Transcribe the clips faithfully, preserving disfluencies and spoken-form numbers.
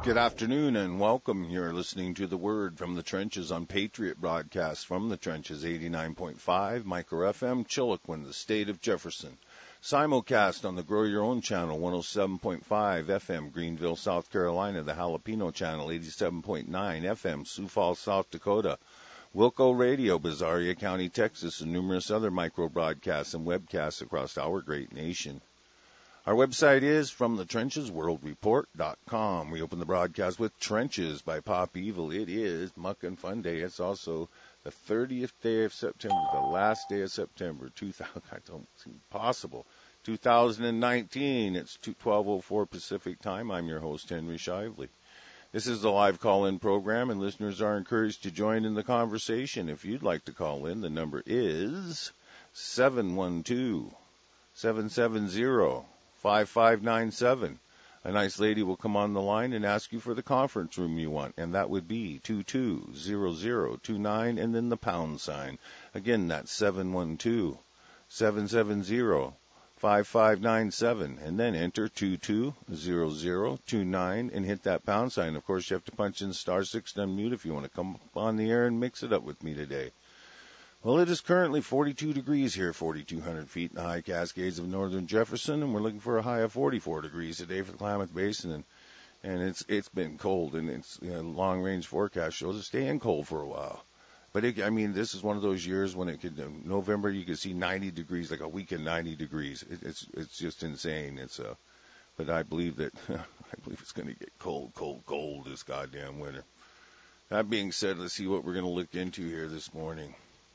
Good afternoon and welcome. You're listening to The Word from the Trenches on Patriot Broadcast from the Trenches eighty-nine point five, Micro F M, Chiloquin, the state of Jefferson. Simulcast on the Grow Your Own channel, one oh seven point five F M, Greenville, South Carolina, the Jalapeno channel, eighty-seven point nine F M, Sioux Falls, South Dakota, Wilco Radio, Bizarria County, Texas, and numerous other micro broadcasts and webcasts across our great nation. Our website is from the trenches world report dot com. We open the broadcast with Trenches by Pop Evil. It is Muck and Fun Day. It's also the thirtieth day of September, the last day of September, two thousand, I don't seem possible, two thousand nineteen. It's twelve oh four Pacific time. I'm your host, Henry Shively. This is the live call-in program, and listeners are encouraged to join in the conversation. If you'd like to call in, the number is seven one two, seven seven zero, five five nine seven. A nice lady will come on the line and ask you for the conference room you want, and that would be two two zero zero two nine and then the pound sign. Again, that's seven one two, seven seven zero, five five nine seven, and then enter two two zero zero two nine and hit that pound sign. Of course, you have to punch in star six to unmute if you want to come on the air and mix it up with me today. Well, it is currently forty-two degrees here, forty-two hundred feet in the high Cascades of northern Jefferson, and we're looking for a high of forty-four degrees today for the Klamath Basin, and and it's it's been cold, and it's, you know, long-range forecast shows it's staying cold for a while. But, it, I mean, this is one of those years when it could, in November, you could see ninety degrees, like a week in ninety degrees. It, it's it's just insane. It's uh, But I believe that, I believe it's going to get cold, cold, cold this goddamn winter. That being said, let's see what we're going to look into here this morning.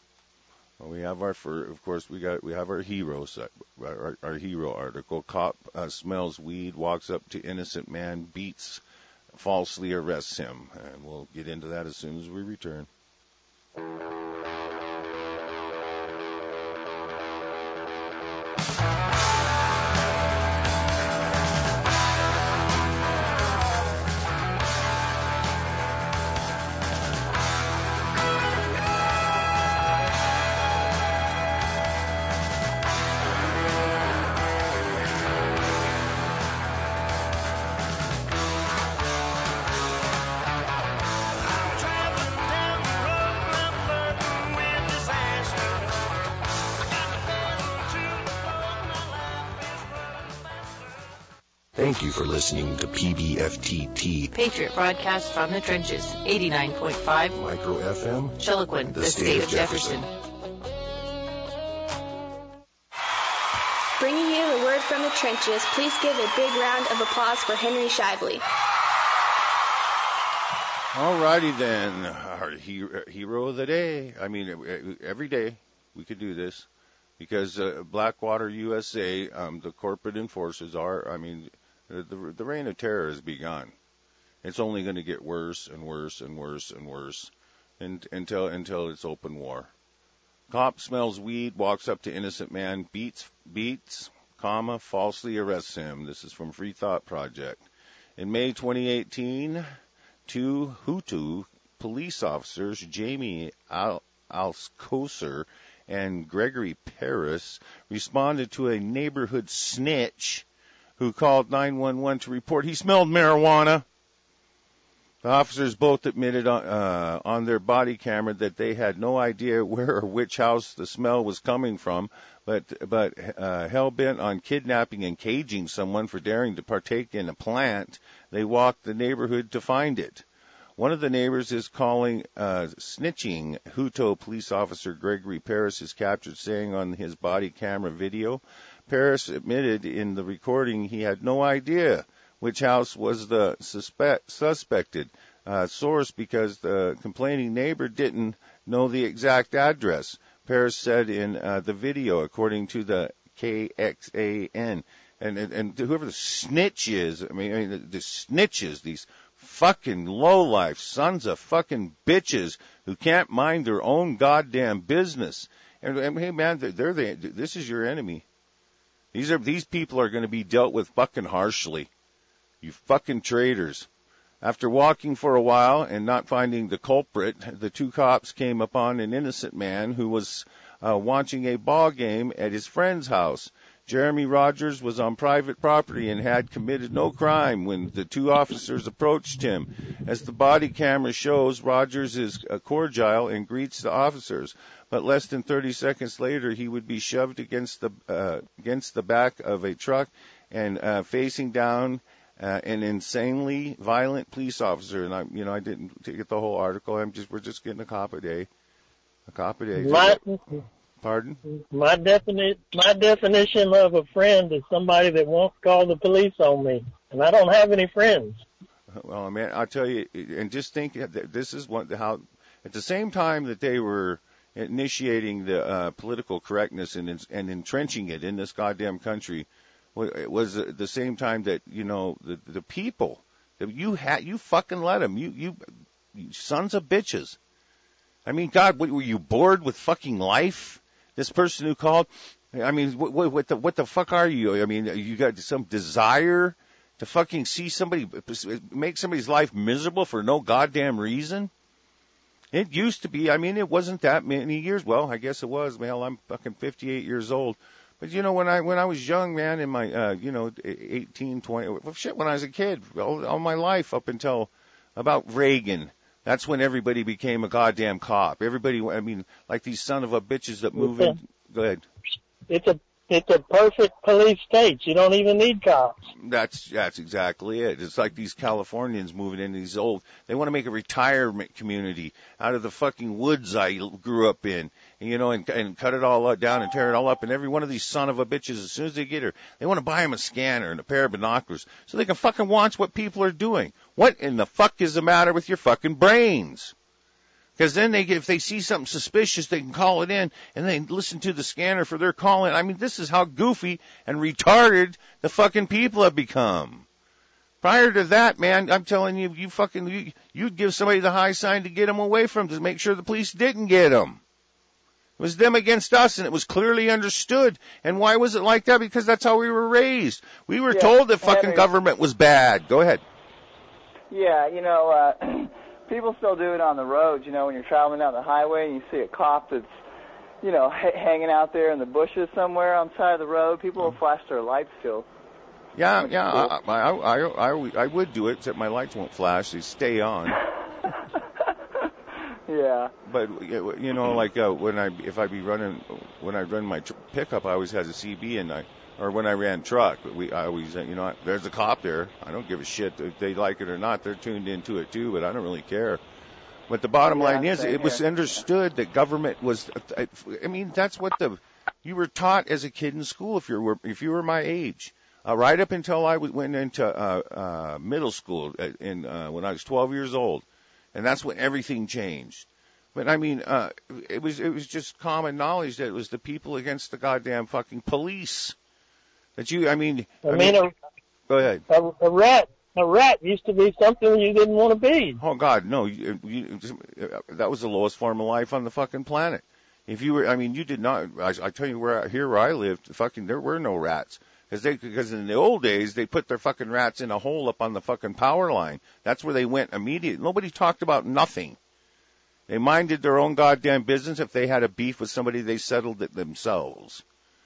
Well, we have our, for, of course, we got we have our hero, our, our hero article. Cop uh, smells weed, walks up to innocent man, beats, falsely arrests him, and we'll get into that as soon as we return. Thank you for listening to P B F T T, Patriot Broadcast from the Trenches, eighty-nine point five Micro F M, Chiloquin, the, the state, state of Jefferson. Jefferson. Bringing you the word from the trenches, please give a big round of applause for Henry Shively. All righty then, our hero, hero of the day. I mean, every day we could do this because uh, Blackwater U S A, um, the corporate enforcers are, I mean, The, the, the reign of terror has begun. It's only going to get worse and worse and worse and worse and, until until it's open war. Cop smells weed, walks up to innocent man, beats, beats, comma, falsely arrests him. This is from Free Thought Project. In May twenty eighteen, two Hutu police officers, Jamie Al- Alcocer and Gregory Paris, responded to a neighborhood snitch who called nine one one to report he smelled marijuana. The officers both admitted on, uh, on their body camera that they had no idea where or which house the smell was coming from, but but uh, hell-bent on kidnapping and caging someone for daring to partake in a plant, they walked the neighborhood to find it. One of the neighbors is calling uh, snitching Hutu police officer Gregory Paris is captured saying on his body camera video, Paris admitted in the recording he had no idea which house was the suspect, suspected uh, source because the complaining neighbor didn't know the exact address. Paris said in uh, the video, according to the K X A N. And, and, and whoever the snitch is, I mean, I mean the, the snitches, these fucking lowlife sons of fucking bitches who can't mind their own goddamn business. And, and hey, man, they're, they're the, this is your enemy. These are these people are going to be dealt with fucking harshly. You fucking traitors. After walking for a while and not finding the culprit, the two cops came upon an innocent man who was uh, watching a ball game at his friend's house. Jeremy Rogers was on private property and had committed no crime when the two officers approached him. As the body camera shows, Rogers is uh, cordial and greets the officers, but less than thirty seconds later, he would be shoved against the uh, against the back of a truck and uh, facing down uh, an insanely violent police officer. And I, you know, I didn't get the whole article. I'm just we're just getting a cop a day, a cop a day. My, Pardon? My defini- my definition of a friend is somebody that won't call the police on me, and I don't have any friends. Well, man, I'll tell you, and just think that this is what how at the same time that they were initiating the uh, political correctness and, and entrenching it in this goddamn country, it was the same time that, you know, the the people that you had, you fucking let them, you you, you sons of bitches. I mean, God, what, were you bored with fucking life? This person who called, I mean, what, what, what the what the fuck are you? I mean, you got some desire to fucking see somebody make somebody's life miserable for no goddamn reason? It used to be. I mean, it wasn't that many years. Well, I guess it was. Well, I'm fucking fifty-eight years old. But you know, when I when I was young, man, in my uh, you know, eighteen, twenty, well, shit, when I was a kid, all, all my life up until about Reagan. That's when everybody became a goddamn cop. Everybody, I mean, like these son of a bitches that move in. Go ahead. It's a it's a perfect police state. You don't even need cops. That's that's exactly it. It's like these Californians moving into these old. They want to make a retirement community out of the fucking woods I grew up in, and, you know, and, and cut it all down and tear it all up. And every one of these son of a bitches, as soon as they get here, they want to buy them a scanner and a pair of binoculars so they can fucking watch what people are doing. What in the fuck is the matter with your fucking brains? Because then they get, if they see something suspicious, they can call it in and they listen to the scanner for their call in. I mean, this is how goofy and retarded the fucking people have become. Prior to that, man, I'm telling you, you fucking, you, you'd give somebody the high sign to get them away from, to make sure the police didn't get them. It was them against us, and it was clearly understood. And why was it like that? Because that's how we were raised. We were yeah, told that fucking Henry, government was bad. Go ahead. Yeah, you know, uh, people still do it on the roads, you know, when you're traveling down the highway and you see a cop that's, you know, h- hanging out there in the bushes somewhere on the side of the road. People will flash their lights still. Yeah, yeah, I, I, I, I, I would do it, except my lights won't flash. They stay on. Yeah. But, you know, like uh, when I, if I be running, when I run my tr- pickup, I always had a C B, and I, or when I ran truck, we, I always, you know, there's a cop there. I don't give a shit if they like it or not. They're tuned into it too, but I don't really care. But the bottom yeah, line is, it here. was understood that government was. I mean, that's what the you were taught as a kid in school. If you were, if you were my age, uh, right up until I went into uh, uh, middle school, in uh, when I was twelve years old, and that's when everything changed. But I mean, uh, it was it was just common knowledge that it was the people against the goddamn fucking police. That you, I mean, I, I mean, mean a, go ahead. A, a rat, a rat used to be something you didn't want to be. Oh God, no! You, you, that was the lowest form of life on the fucking planet. If you were, I mean, you did not. I, I tell you, where here where I lived, fucking, there were no rats. Because they, because in the old days, they put their fucking rats in a hole up on the fucking power line. That's where they went immediately. Nobody talked about nothing. They minded their own goddamn business. If they had a beef with somebody, they settled it themselves.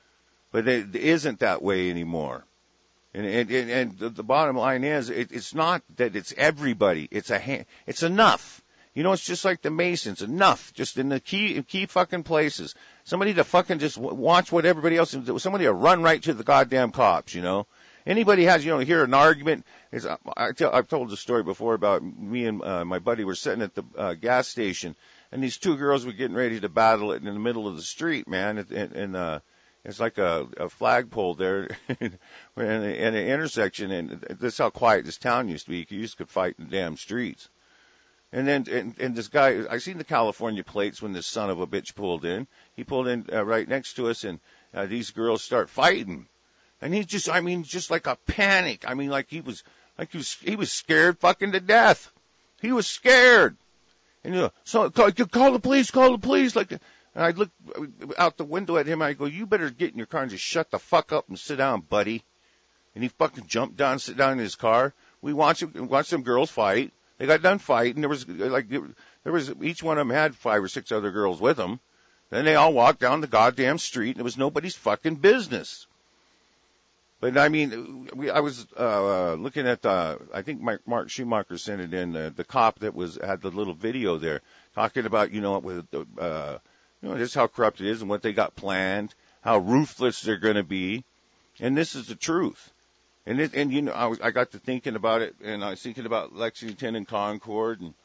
But it isn't that way anymore. And, and, and the bottom line is, it, it's not that it's everybody. It's a hand, it's enough. You know, it's just like the Masons. Enough. Just in the key, key fucking places. Somebody to fucking just watch what everybody else is doing. Somebody to run right to the goddamn cops, you know. Anybody has, you know, hear an argument. Is, I tell, I've told the story before about me and uh, my buddy were sitting at the uh, gas station, and these two girls were getting ready to battle it in the middle of the street, man. And, and uh, it's like a, a flagpole there in, in an intersection, and this is how quiet this town used to be. You just could fight in the damn streets. And then, and, and this guy, I seen the California plates when this son of a bitch pulled in. He pulled in uh, right next to us, and uh, these girls start fighting. And he just, I mean, just like a panic. I mean, like he was, like he was, he was scared fucking to death. He was scared. And you know, so call, call the police, call the police. Like, and I look out the window at him. And I go, you better get in your car and just shut the fuck up and sit down, buddy. And he fucking jumped down, sit down in his car. We watched him, watched some girls fight. They got done fighting. There was like, there was, each one of them had five or six other girls with them. Then they all walked down the goddamn street, and it was nobody's fucking business. But I mean, we, I was uh, looking at the, I think Mark, Mark Schumacher sent it in, the, the cop that was had the little video there talking about, you know, with the, uh, you know, just how corrupt it is and what they got planned, how ruthless they're going to be, and this is the truth. And it, and you know, I was I got to thinking about it, and I was thinking about Lexington and Concord and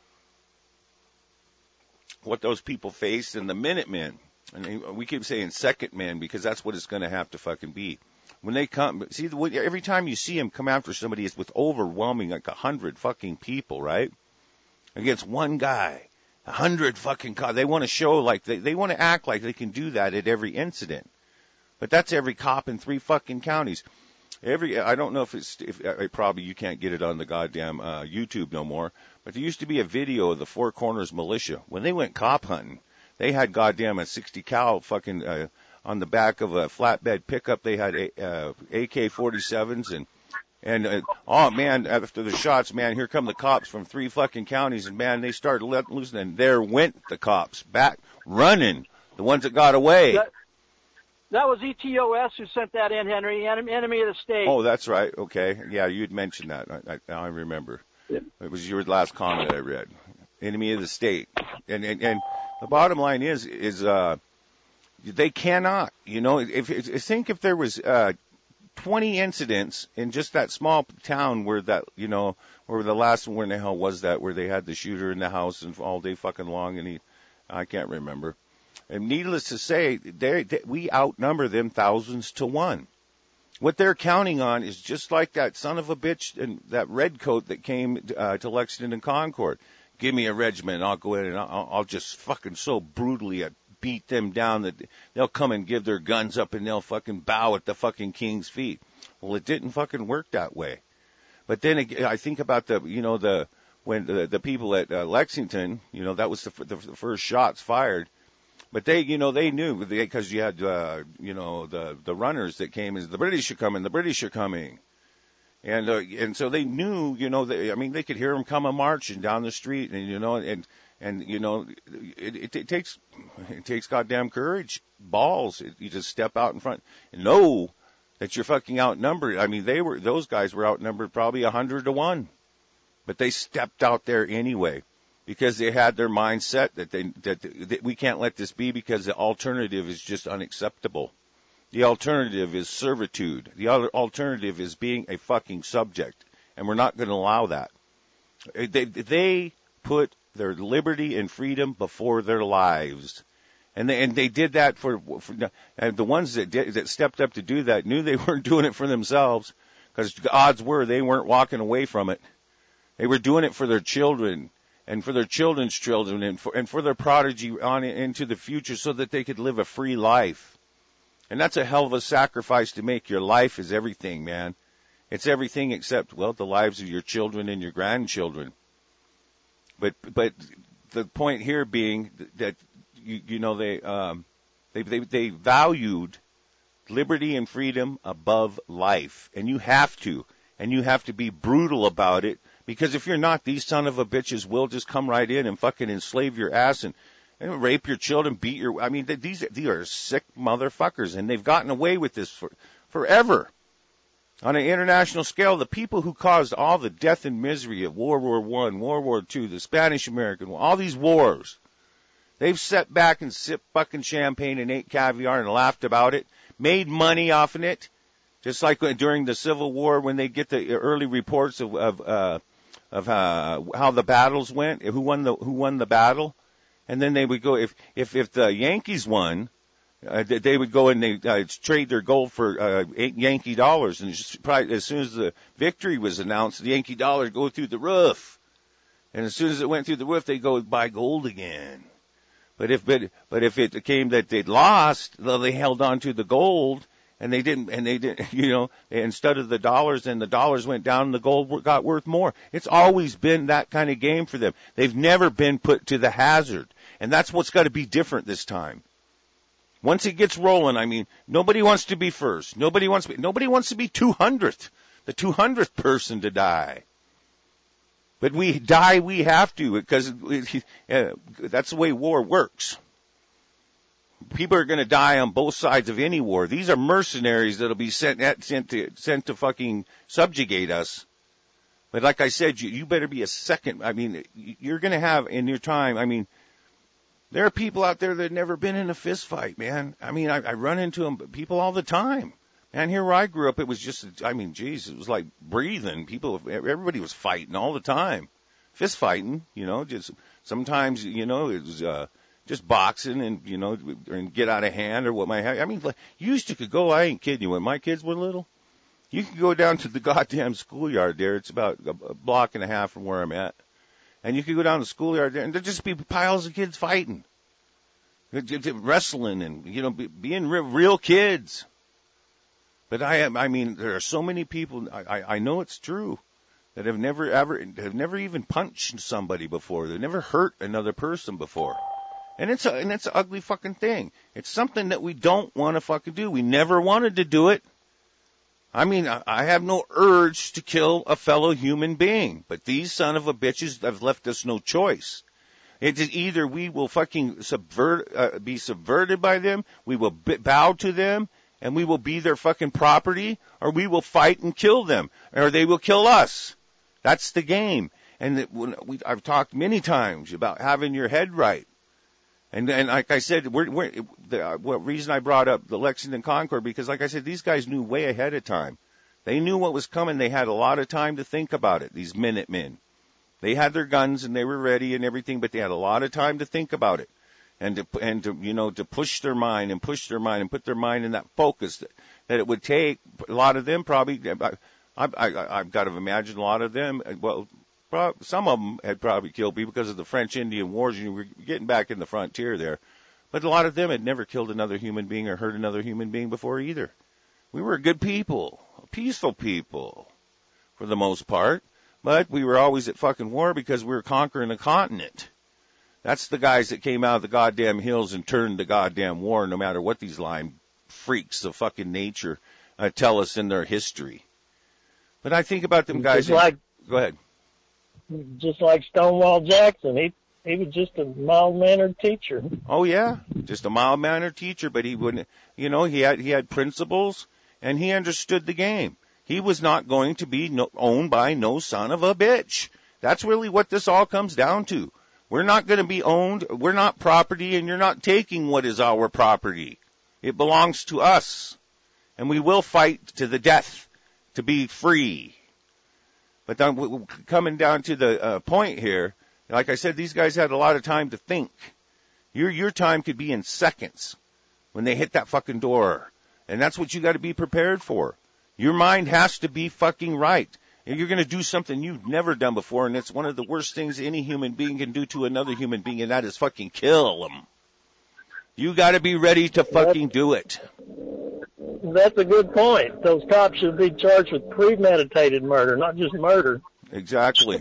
what those people faced, and the Minutemen. And we keep saying second men because that's what it's going to have to fucking be. When they come, see, every time you see them come after somebody, it's with overwhelming, like a hundred fucking people, right? Against one guy, a hundred fucking cops. They want to show like, they, they want to act like they can do that at every incident. But that's every cop in three fucking counties. Every, I don't know if it's, if, uh, probably you can't get it on the goddamn uh, YouTube no more, but there used to be a video of the Four Corners Militia. When they went cop hunting, they had goddamn a sixty cal fucking, uh, on the back of a flatbed pickup, they had uh, A K forty-sevens and, and, uh, oh man, after the shots, man, here come the cops from three fucking counties, and man, they started letting loose, and there went the cops back running, the ones that got away. That, that was E T O S who sent that in, Henry, enemy of the state. Oh, that's right. Okay. Yeah, you'd mentioned that. I, I, now I remember. Yeah. It was your last comment I read. Enemy of the state. And, and, and the bottom line is, is, uh, they cannot, you know, if, if think if there was, uh, twenty incidents in just that small town where that, you know, where the last one, where in the hell was that, where they had the shooter in the house and all day fucking long, and he, I can't remember. And needless to say, they, they, we outnumber them thousands to one. What they're counting on is just like that son of a bitch and that redcoat that came uh, to Lexington and Concord. Give me a regiment, I'll go in and I'll, I'll just fucking so brutally uh, beat them down that they'll come and give their guns up and they'll fucking bow at the fucking king's feet. Well, it didn't fucking work that way. But then again, I think about the, you know, the when the, the people at uh, Lexington, you know, that was the, the, the first shots fired. But they, you know, they knew because you had, uh, you know, the the runners that came as the British are coming, the British are coming, and uh, and so they knew, you know, they, I mean, they could hear them coming marching down the street, and you know, and and you know, it, it, it takes it takes goddamn courage, balls. It, you just step out in front and know that you're fucking outnumbered. I mean, they were those guys were outnumbered probably a hundred to one, but they stepped out there anyway. Because they had their mindset that they that, that we can't let this be because the alternative is just unacceptable. The alternative is servitude. The other alternative is being a fucking subject, and we're not going to allow that. They they put their liberty and freedom before their lives, and they and they did that for, for and the ones that did, that stepped up to do that knew they weren't doing it for themselves, because the odds were they weren't walking away from it. They were doing it for their children. And for their children's children, and for, and for their prodigy on into the future, so that they could live a free life. And that's a hell of a sacrifice to make. Your life is everything, man. It's everything except, well, the lives of your children and your grandchildren. But but the point here being that you you know they um they they they valued liberty and freedom above life, and you have to, and you have to be brutal about it. Because if you're not, these son of a bitches will just come right in and fucking enslave your ass and, and rape your children, beat your, I mean, these, these are sick motherfuckers, and they've gotten away with this for, forever. On an international scale, the people who caused all the death and misery of World War One, World War Two, the Spanish-American War, all these wars, they've sat back and sipped fucking champagne and ate caviar and laughed about it, made money off of it, just like during the Civil War when they get the early reports of, of uh, of uh, how the battles went, who won the who won the battle, and then they would go if if if the Yankees won, uh, they would go and they uh, trade their gold for uh, eight Yankee dollars, and just probably as soon as the victory was announced, the Yankee dollar go through the roof, and as soon as it went through the roof, they go buy gold again. But if but but if it came that they'd lost, well, they held on to the gold. And they didn't, and they didn't, you know, instead of the dollars, and the dollars went down and the gold got worth more. It's always been that kind of game for them. They've never been put to the hazard. And that's what's got to be different this time. Once it gets rolling, I mean, nobody wants to be first. Nobody wants to be, nobody wants to be two hundredth, the two hundredth person to die. But we die, we have to, because uh, that's the way war works. People are going to die on both sides of any war. These are mercenaries that'll be sent at, sent to sent to fucking subjugate us. But like I said, you, you better be a second. I mean, you're going to have in your time. I mean, there are people out there that have never been in a fist fight, man. I mean, I, I run into them, people all the time. And here where I grew up, it was just, I mean, geez, it was like breathing. People, everybody was fighting all the time. Fist fighting, you know, just sometimes, you know, it was, uh, just boxing and, you know, and get out of hand or what might have. I mean, like, you used to could go, I ain't kidding you, when my kids were little, you could go down to the goddamn schoolyard there. It's about a block and a half from where I'm at. And you could go down to the schoolyard there and there'd just be piles of kids fighting. Wrestling and, you know, being real kids. But I am, I mean, there are so many people, I, I know it's true, that have never ever, have never even punched somebody before. They've never hurt another person before. And it's a, and it's an ugly fucking thing. It's something that we don't want to fucking do. We never wanted to do it. I mean, I, I have no urge to kill a fellow human being, but these son of a bitches have left us no choice. It's either we will fucking subvert, uh, be subverted by them, we will b- bow to them, and we will be their fucking property, or we will fight and kill them, or they will kill us. That's the game. And it, when we, I've talked many times about having your head right. And, and like I said, we're, we're, the what reason I brought up the Lexington Concord, because like I said, these guys knew way ahead of time. They knew what was coming. They had a lot of time to think about it, these Minutemen. They had their guns and they were ready and everything, but they had a lot of time to think about it. And to, and to, you know, to push their mind and push their mind and put their mind in that focus that, that it would take. A lot of them probably, I, I, I, I've got to imagine a lot of them, well, some of them had probably killed people because of the French-Indian Wars, and you were getting back in the frontier there. But a lot of them had never killed another human being or hurt another human being before either. We were good people, peaceful people, for the most part. But we were always at fucking war because we were conquering a continent. That's the guys that came out of the goddamn hills and turned the goddamn war, no matter what these lying freaks of fucking nature uh, tell us in their history. But I think about them guys. Just like, go ahead. Just like Stonewall Jackson, he he was just a mild-mannered teacher. Oh yeah, just a mild-mannered teacher, but he wouldn't. You know, he had he had principles and he understood the game. He was not going to be no, owned by no son of a bitch. That's really what this all comes down to. We're not going to be owned. We're not property, and you're not taking what is our property. It belongs to us, and we will fight to the death to be free. But then coming down to the uh, point here, like I said, these guys had a lot of time to think. Your your time could be in seconds when they hit that fucking door, and that's what you got to be prepared for. Your mind has to be fucking right. And you're going to do something you've never done before, and it's one of the worst things any human being can do to another human being, and that is fucking kill them. You got to be ready to fucking do it. That's a good point. Those cops should be charged with premeditated murder, not just murder. Exactly.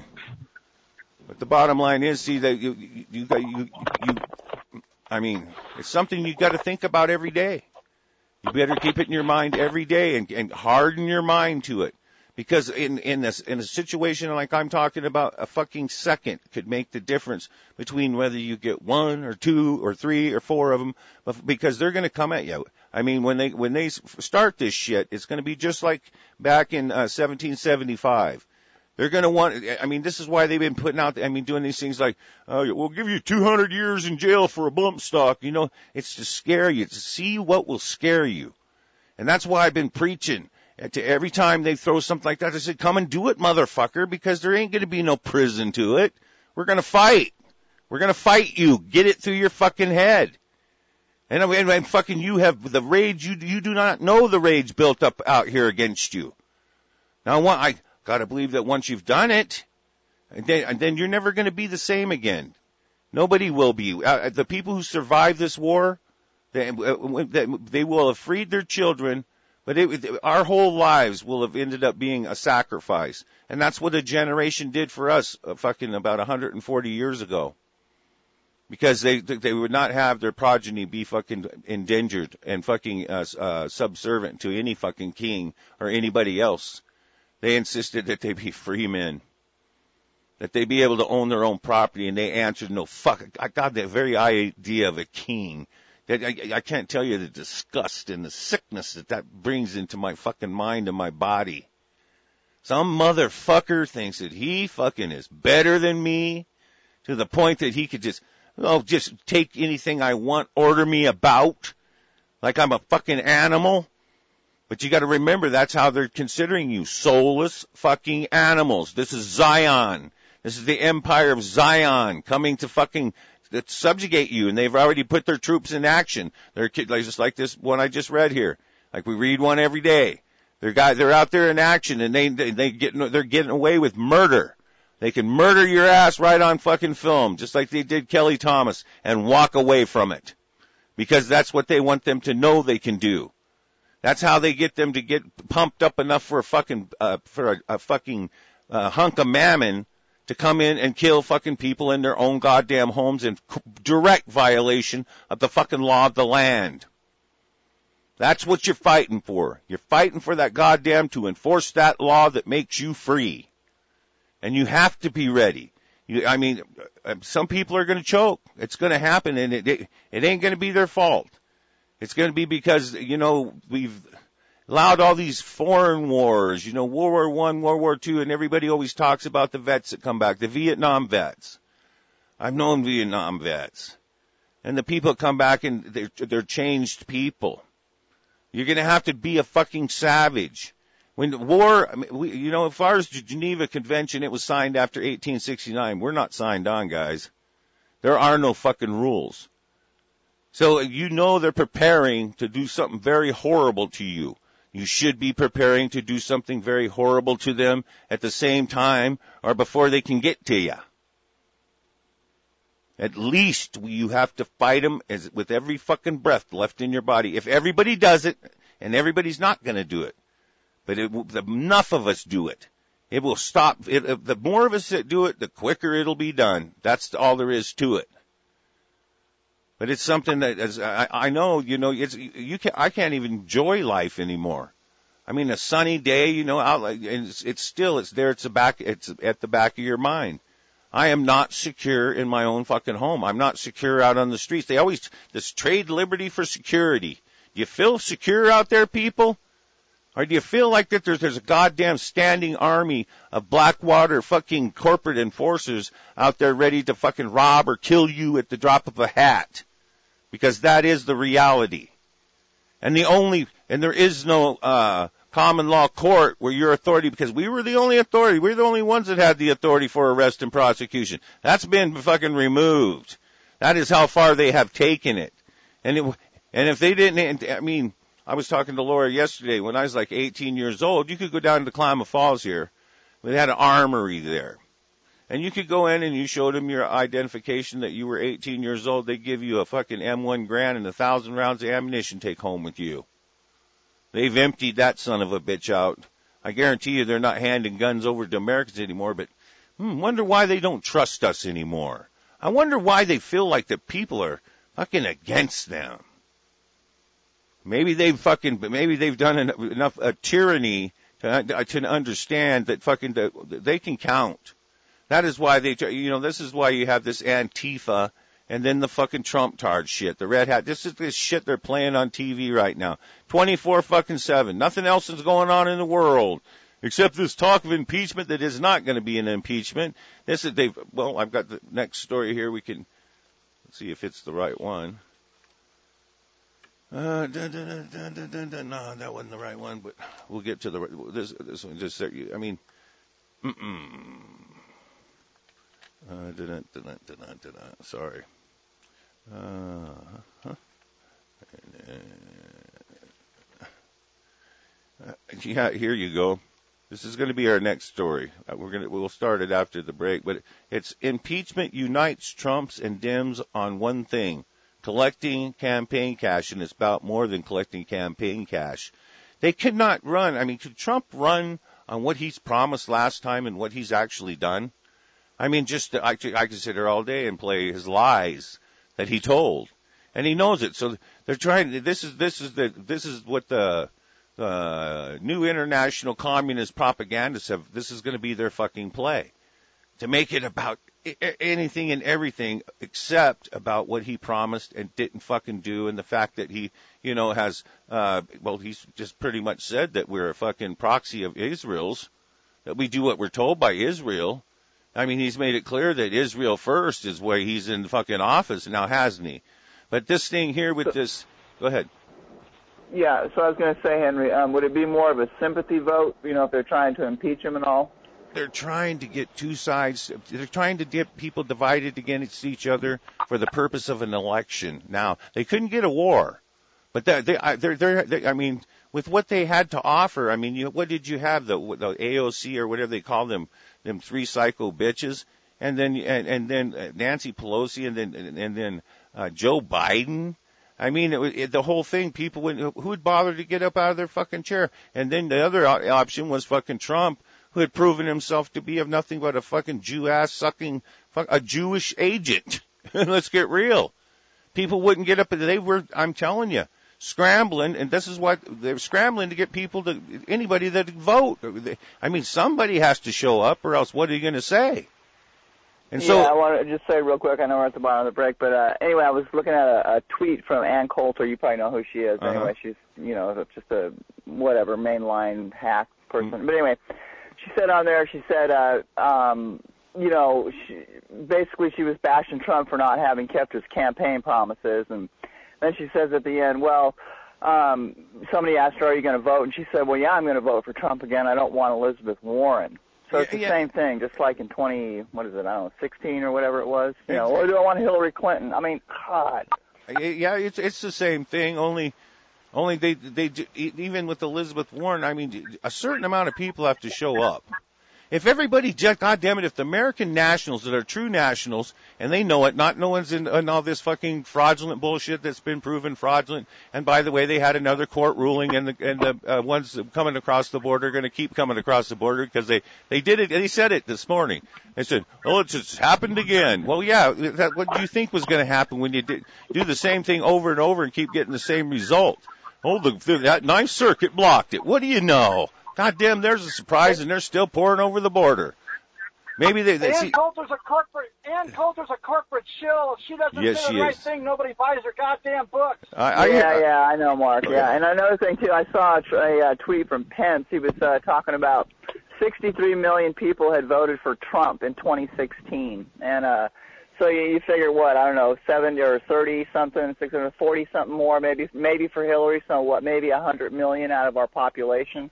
But the bottom line is, see, that you, you, you, you, you I mean, it's something you got to think about every day. You better keep it in your mind every day and, and harden your mind to it. Because in, in this, in a situation like I'm talking about, a fucking second could make the difference between whether you get one or two or three or four of them, because they're going to come at you. I mean, when they, when they start this shit, it's going to be just like back in uh, seventeen seventy-five. They're going to want, I mean, this is why they've been putting out, I mean, doing these things like, uh, we'll give you two hundred years in jail for a bump stock. You know, it's to scare you, to see what will scare you. And that's why I've been preaching. To every time they throw something like that, I said, come and do it, motherfucker, because there ain't going to be no prison to it. We're going to fight. We're going to fight you. Get it through your fucking head. And, and, and fucking you have the rage. You, you do not know the rage built up out here against you. Now, I got to believe that once you've done it, and then, and then you're never going to be the same again. Nobody will be. Uh, the people who survive this war, they, they will have freed their children. But it, our whole lives will have ended up being a sacrifice. And that's what a generation did for us uh, fucking about one hundred forty years ago. Because they they would not have their progeny be fucking endangered and fucking uh, uh, subservient to any fucking king or anybody else. They insisted that they be free men. That they be able to own their own property, and they answered no fuck. I got the very idea of a king That I, I can't tell you the disgust and the sickness that that brings into my fucking mind and my body. Some motherfucker thinks that he fucking is better than me to the point that he could just, oh, just take anything I want, order me about, like I'm a fucking animal. But you got to remember, that's how they're considering you, soulless fucking animals. This is Zion. This is the empire of Zion coming to fucking subjugate you, and they've already put their troops in action. They're just like this one I just read here. Like we read one every day. They're guys, they're out there in action, and they they, they get they're getting away with murder. They can murder your ass right on fucking film, just like they did Kelly Thomas, and walk away from it, because that's what they want them to know they can do. That's how they get them to get pumped up enough for a fucking uh, for a, a fucking uh, hunk of mammon to come in and kill fucking people in their own goddamn homes in direct violation of the fucking law of the land. That's what you're fighting for. You're fighting for that goddamn to enforce that law that makes you free. And you have to be ready. You, I mean, some people are going to choke. It's going to happen, and it, it, it ain't going to be their fault. It's going to be because, you know, we've allowed all these foreign wars, you know, World War One, World War Two, and everybody always talks about the vets that come back, the Vietnam vets. I've known Vietnam vets. And the people come back and they're, they're changed people. You're going to have to be a fucking savage. When the war, I mean, we, you know, as far as the Geneva Convention, it was signed after eighteen sixty-nine. We're not signed on, guys. There are no fucking rules. So you know they're preparing to do something very horrible to you. You should be preparing to do something very horrible to them at the same time or before they can get to you. At least you have to fight them as, with every fucking breath left in your body. If everybody does it, and everybody's not going to do it, but it, enough of us do it, it will stop. It, the more of us that do it, the quicker it'll be done. That's all there is to it. But it's something that, as I, I know, you know, it's you can I can't even enjoy life anymore. I mean, a sunny day, you know, out like, and it's, it's still it's there. It's a back. It's at the back of your mind. I am not secure in my own fucking home. I'm not secure out on the streets. They always this trade liberty for security. Do you feel secure out there, people? Or do you feel like that there's, there's a goddamn standing army of Blackwater fucking corporate enforcers out there ready to fucking rob or kill you at the drop of a hat? Because that is the reality. And the only, and there is no, uh, common law court where your authority, because we were the only authority, we were the only ones that had the authority for arrest and prosecution. That's been fucking removed. That is how far they have taken it. And it, and if they didn't, I mean, I was talking to Laura yesterday. When I was like eighteen years old, you could go down to Klamath Falls here. They had an armory there. And you could go in and you showed them your identification that you were eighteen years old. They give you a fucking M one Garand and a thousand rounds of ammunition to take home with you. They've emptied that son of a bitch out. I guarantee you they're not handing guns over to Americans anymore, but hmm, wonder why they don't trust us anymore. I wonder why they feel like the people are fucking against them. Maybe they've fucking, maybe they've done enough uh, tyranny to, to understand that fucking the, they can count. That is why they, you know, this is why you have this Antifa and then the fucking Trump tard shit, the red hat. This is this shit they're playing on T V right now. twenty-four fucking seven. Nothing else is going on in the world except this talk of impeachment that is not going to be an impeachment. This is, they've, well, I've got the next story here. We can see if it's the right one. Uh, dun, dun, dun, dun, dun, dun, dun. No, that wasn't the right one, but we'll get to the this this one. Just I mean, mm-mm. Uh, dun, dun, dun, dun, dun, dun, dun. Sorry. Uh, huh? uh, yeah, here you go. This is going to be our next story. Uh, we're gonna we'll start it after the break, but it's impeachment unites Trumps and Dems on one thing. Collecting campaign cash, and it's about more than collecting campaign cash. They could not run. I mean, could Trump run on what he's promised last time and what he's actually done? I mean, just I, I could sit here all day and play his lies that he told, and he knows it. So they're trying. This is this is the this is what the uh, new international communist propagandists have. This is going to be their fucking play, to make it about anything and everything except about what he promised and didn't fucking do, and the fact that he, you know, has, uh, well, he's just pretty much said that we're a fucking proxy of Israel's, that we do what we're told by Israel. I mean, he's made it clear that Israel first is where he's in the fucking office now, hasn't he? But this thing here with this, go ahead. Yeah, so I was going to say, Henry, um, would it be more of a sympathy vote, you know, if they're trying to impeach him and all? They're trying to get two sides, they're trying to get people divided against each other for the purpose of an election. Now, they couldn't get a war, but they, they, they're, they're, they, I mean, with what they had to offer, I mean, you, what did you have, the, the A O C or whatever they call them, them three psycho bitches, and then, and, and then Nancy Pelosi, and then, and, and then uh, Joe Biden. I mean, it, it, the whole thing, people wouldn't, who would bother to get up out of their fucking chair? And then the other option was fucking Trump, who had proven himself to be of nothing but a fucking Jew-ass sucking, fuck, a Jewish agent. Let's get real. People wouldn't get up, they were, I'm telling you, scrambling, and this is what, they're scrambling to get people to, anybody that would vote. I mean, somebody has to show up, or else what are you going to say? And so, yeah, I want to just say real quick, I know we're at the bottom of the break, but uh, anyway, I was looking at a, a tweet from Ann Coulter. You probably know who she is. Uh-huh. Anyway, she's, you know, just a, whatever, mainline hack person. Mm-hmm. But anyway, she said on there, she said, uh, um, you know, she, basically she was bashing Trump for not having kept his campaign promises. And then she says at the end, well, um, somebody asked her, are you going to vote? And she said, well, yeah, I'm going to vote for Trump again. I don't want Elizabeth Warren. So it's the yeah. same thing, just like in twenty, what is it, I don't know, sixteen or whatever it was. You know, or do I want Hillary Clinton? I mean, God. Yeah, it's it's the same thing, only only they they even with Elizabeth Warren, I mean, a certain amount of people have to show up. If everybody, just, God damn it, if the American nationals that are true nationals, and they know it, not no one's in, in all this fucking fraudulent bullshit that's been proven fraudulent. And by the way, they had another court ruling, and the and the uh, ones coming across the border are going to keep coming across the border because they they did it. They said it this morning. They said, "Oh, it just happened again." Well, yeah, that, what do you think was going to happen when you did, do the same thing over and over and keep getting the same result? Oh, the, that Ninth Circuit blocked it. What do you know? God damn, there's a surprise, and they're still pouring over the border. Maybe they... they Ann see... Coulter's a corporate... Ann Coulter's a corporate shill. If she doesn't yes, say the right is. thing, nobody buys her goddamn books. I, I, yeah, I, yeah, I know, Mark, yeah. And another thing, too, I saw a, a, a tweet from Pence. He was uh, talking about sixty-three million people had voted for Trump in twenty sixteen. And uh, so you, you figure, what, I don't know, seventy or thirty-something, six hundred forty-something more, maybe maybe for Hillary, so what, maybe one hundred million out of our population?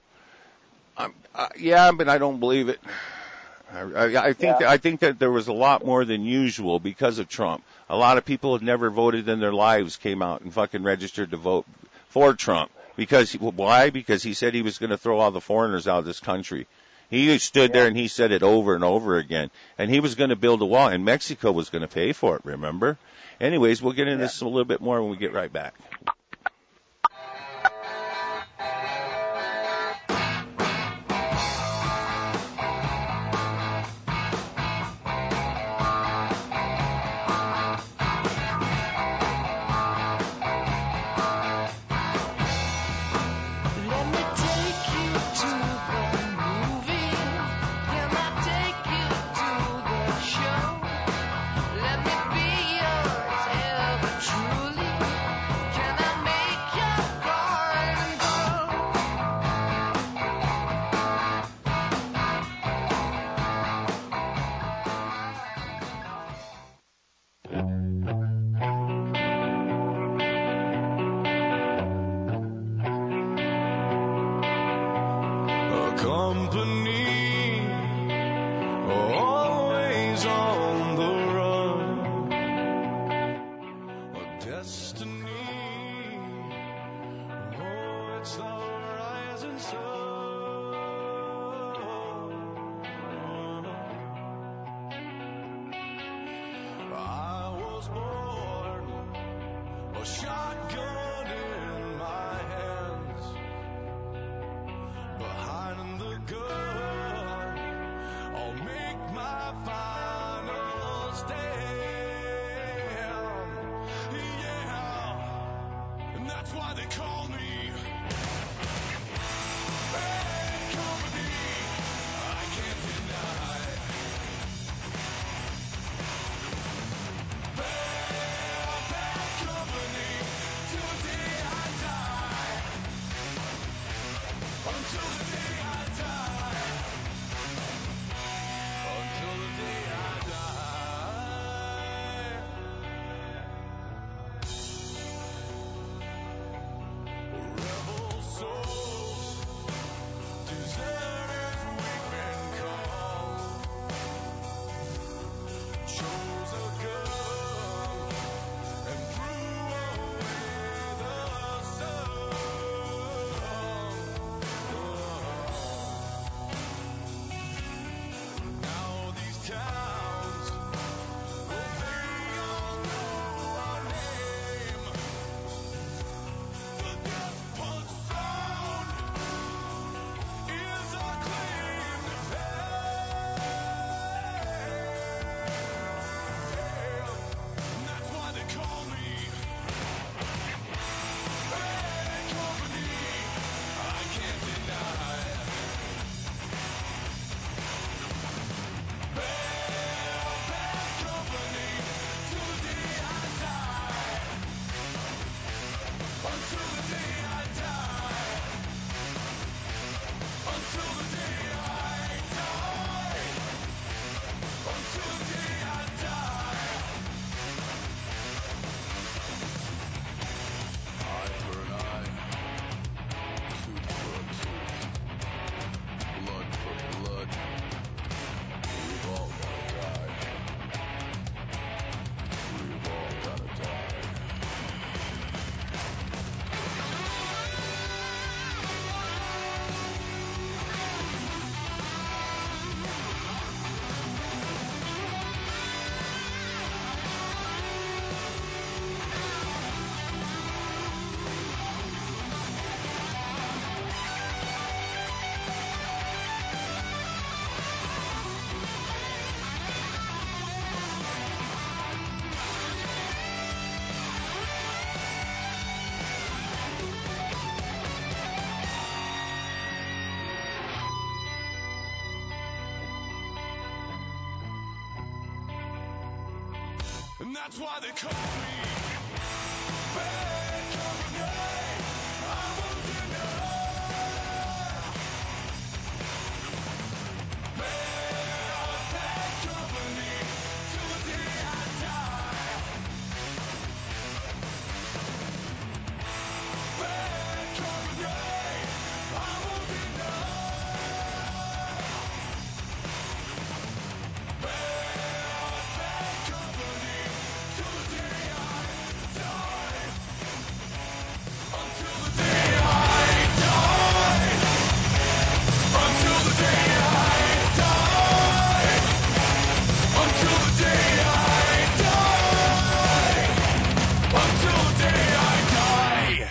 Um, uh, yeah, but I don't believe it. I, I, I think yeah. that, I think that there was a lot more than usual because of Trump. A lot of people had never voted in their lives came out and fucking registered to vote for Trump. Because why? Because he said he was going to throw all the foreigners out of this country. He stood yeah. there and he said it over and over again. And he was going to build a wall, and Mexico was going to pay for it. Remember? Anyways, we'll get into yeah. this a little bit more when we get right back. And that's why they call me bad company. I won't deny. Bad, bad company till the day I die. Bad company. I won't deny. Bad, bad company till the day I die. Until the day I die. Until the day I die. Until the day I die. Until the day I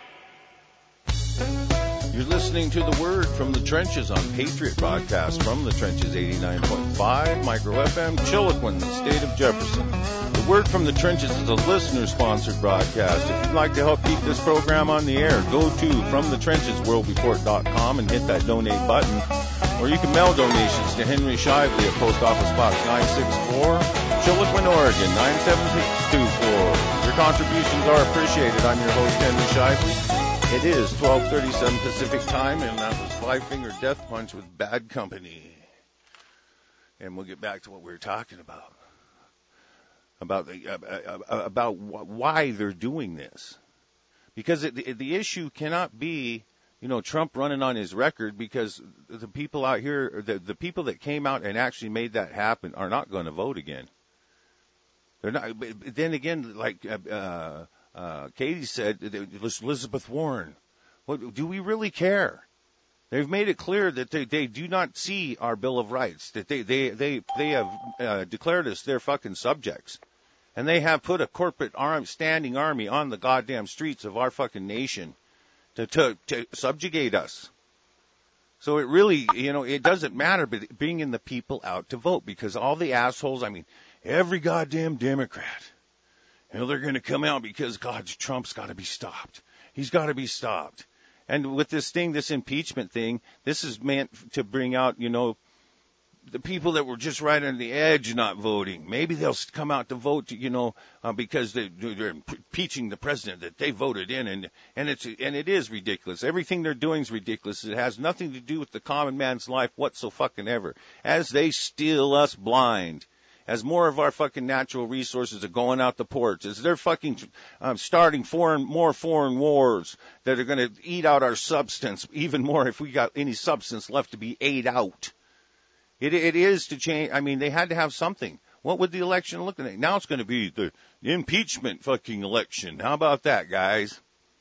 die. You're listening to The Word from the Trenches on Patriot Broadcast from the Trenches eighty-nine point five, Micro F M, Chiloquin, the state of Jefferson. The Word from the Trenches is a listener-sponsored broadcast. If you'd like to help keep this program on the air, go to from the trenches world report dot com and hit that donate button. Or you can mail donations to Henry Shively at Post Office Box nine sixty-four, Chiloquin, Oregon nine seven six two four. Your contributions are appreciated. I'm your host, Henry Shively. It is twelve thirty-seven Pacific time, and that was Five Finger Death Punch with Bad Company. And we'll get back to what we were talking about. About the, uh, uh, about wh- why they're doing this. Because it, the, the issue cannot be, you know, Trump running on his record, because the people out here, the, the people that came out and actually made that happen are not going to vote again. They're not. But then again, like uh, uh, uh, Katie said, Elizabeth Warren. What, do we really care? They've made it clear that they, they do not see our Bill of Rights, that they they they they have uh, declared us their fucking subjects, and they have put a corporate arm standing army on the goddamn streets of our fucking nation to to, to subjugate us. So it really, you know, it doesn't matter, but bringing the people out to vote, because all the assholes, I mean, every goddamn Democrat, you know, they're going to come out because God, Trump's got to be stopped. He's got to be stopped. And with this thing, this impeachment thing, this is meant to bring out, you know, the people that were just right on the edge not voting. Maybe they'll come out to vote, you know, uh, because they, they're impeaching the president that they voted in, and and it's and it is ridiculous. Everything they're doing is ridiculous. It has nothing to do with the common man's life whatsoever. As they steal us blind. As more of our fucking natural resources are going out the ports, as they're fucking um, starting foreign, more foreign wars that are going to eat out our substance, even more if we got any substance left to be ate out. It, it is to change. I mean, they had to have something. What would the election look like? Now it's going to be the impeachment fucking election. How about that, guys?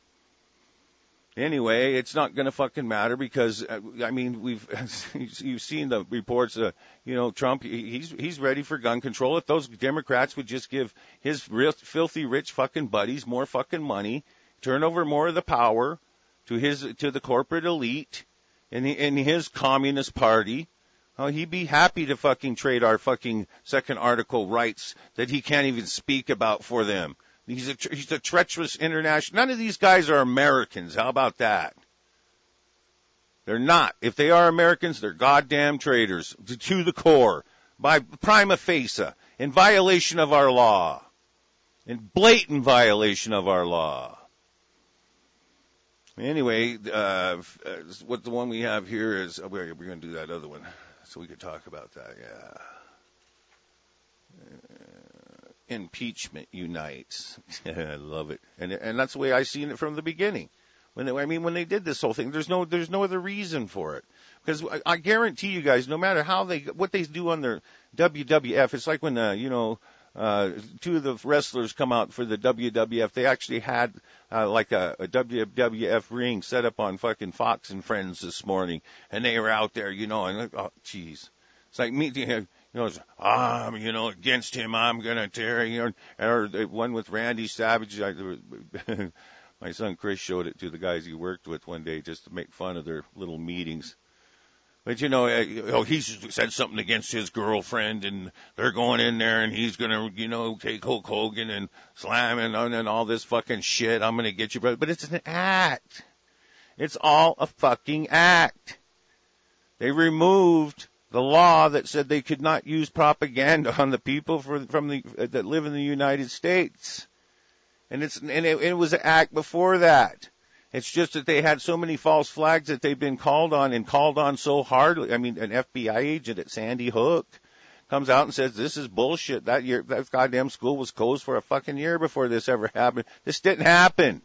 Anyway, it's not going to fucking matter because, uh, I mean, we've, you've seen the reports, uh, you know, Trump, he's, he's ready for gun control. If those Democrats would just give his real, filthy rich fucking buddies more fucking money, turn over more of the power to his, to the corporate elite in, the, in his communist party, oh, he'd be happy to fucking trade our fucking second article rights that he can't even speak about for them. He's a, he's a treacherous international. None of these guys are Americans. How about that? They're not. If they are Americans, they're goddamn traitors to, to the core, by prima facie, in violation of our law, in blatant violation of our law. Anyway, uh, what the one we have here is, oh, we're, we're going to do that other one, so we could talk about that. Yeah. Uh, Impeachment unites. I love it, and and that's the way I seen it from the beginning. When they, I mean, when they did this whole thing, there's no there's no other reason for it, because I, I guarantee you guys, no matter how they what they do on their W W F, it's like when uh, you know uh, two of the wrestlers come out for the W W F. They actually had uh, like a, a W W F ring set up on fucking Fox and Friends this morning, and they were out there, you know, and oh, jeez, it's like me. You know, I'm, you know, against him, I'm going to tear, you know, or the one with Randy Savage. I, my son Chris showed it to the guys he worked with one day just to make fun of their little meetings. But, you know, oh, he's said something against his girlfriend, and they're going in there, and he's going to, you know, take Hulk Hogan and slam him and, and all this fucking shit. I'm going to get you, brother. But it's an act. It's all a fucking act. They removed the law that said they could not use propaganda on the people for, from the, that live in the United States. And it's, and it, it was an act before that. It's just that they had so many false flags that they've been called on and called on so hard. I mean, an F B I agent at Sandy Hook comes out and says, this is bullshit. That year, that goddamn school was closed for a fucking year before this ever happened. This didn't happen.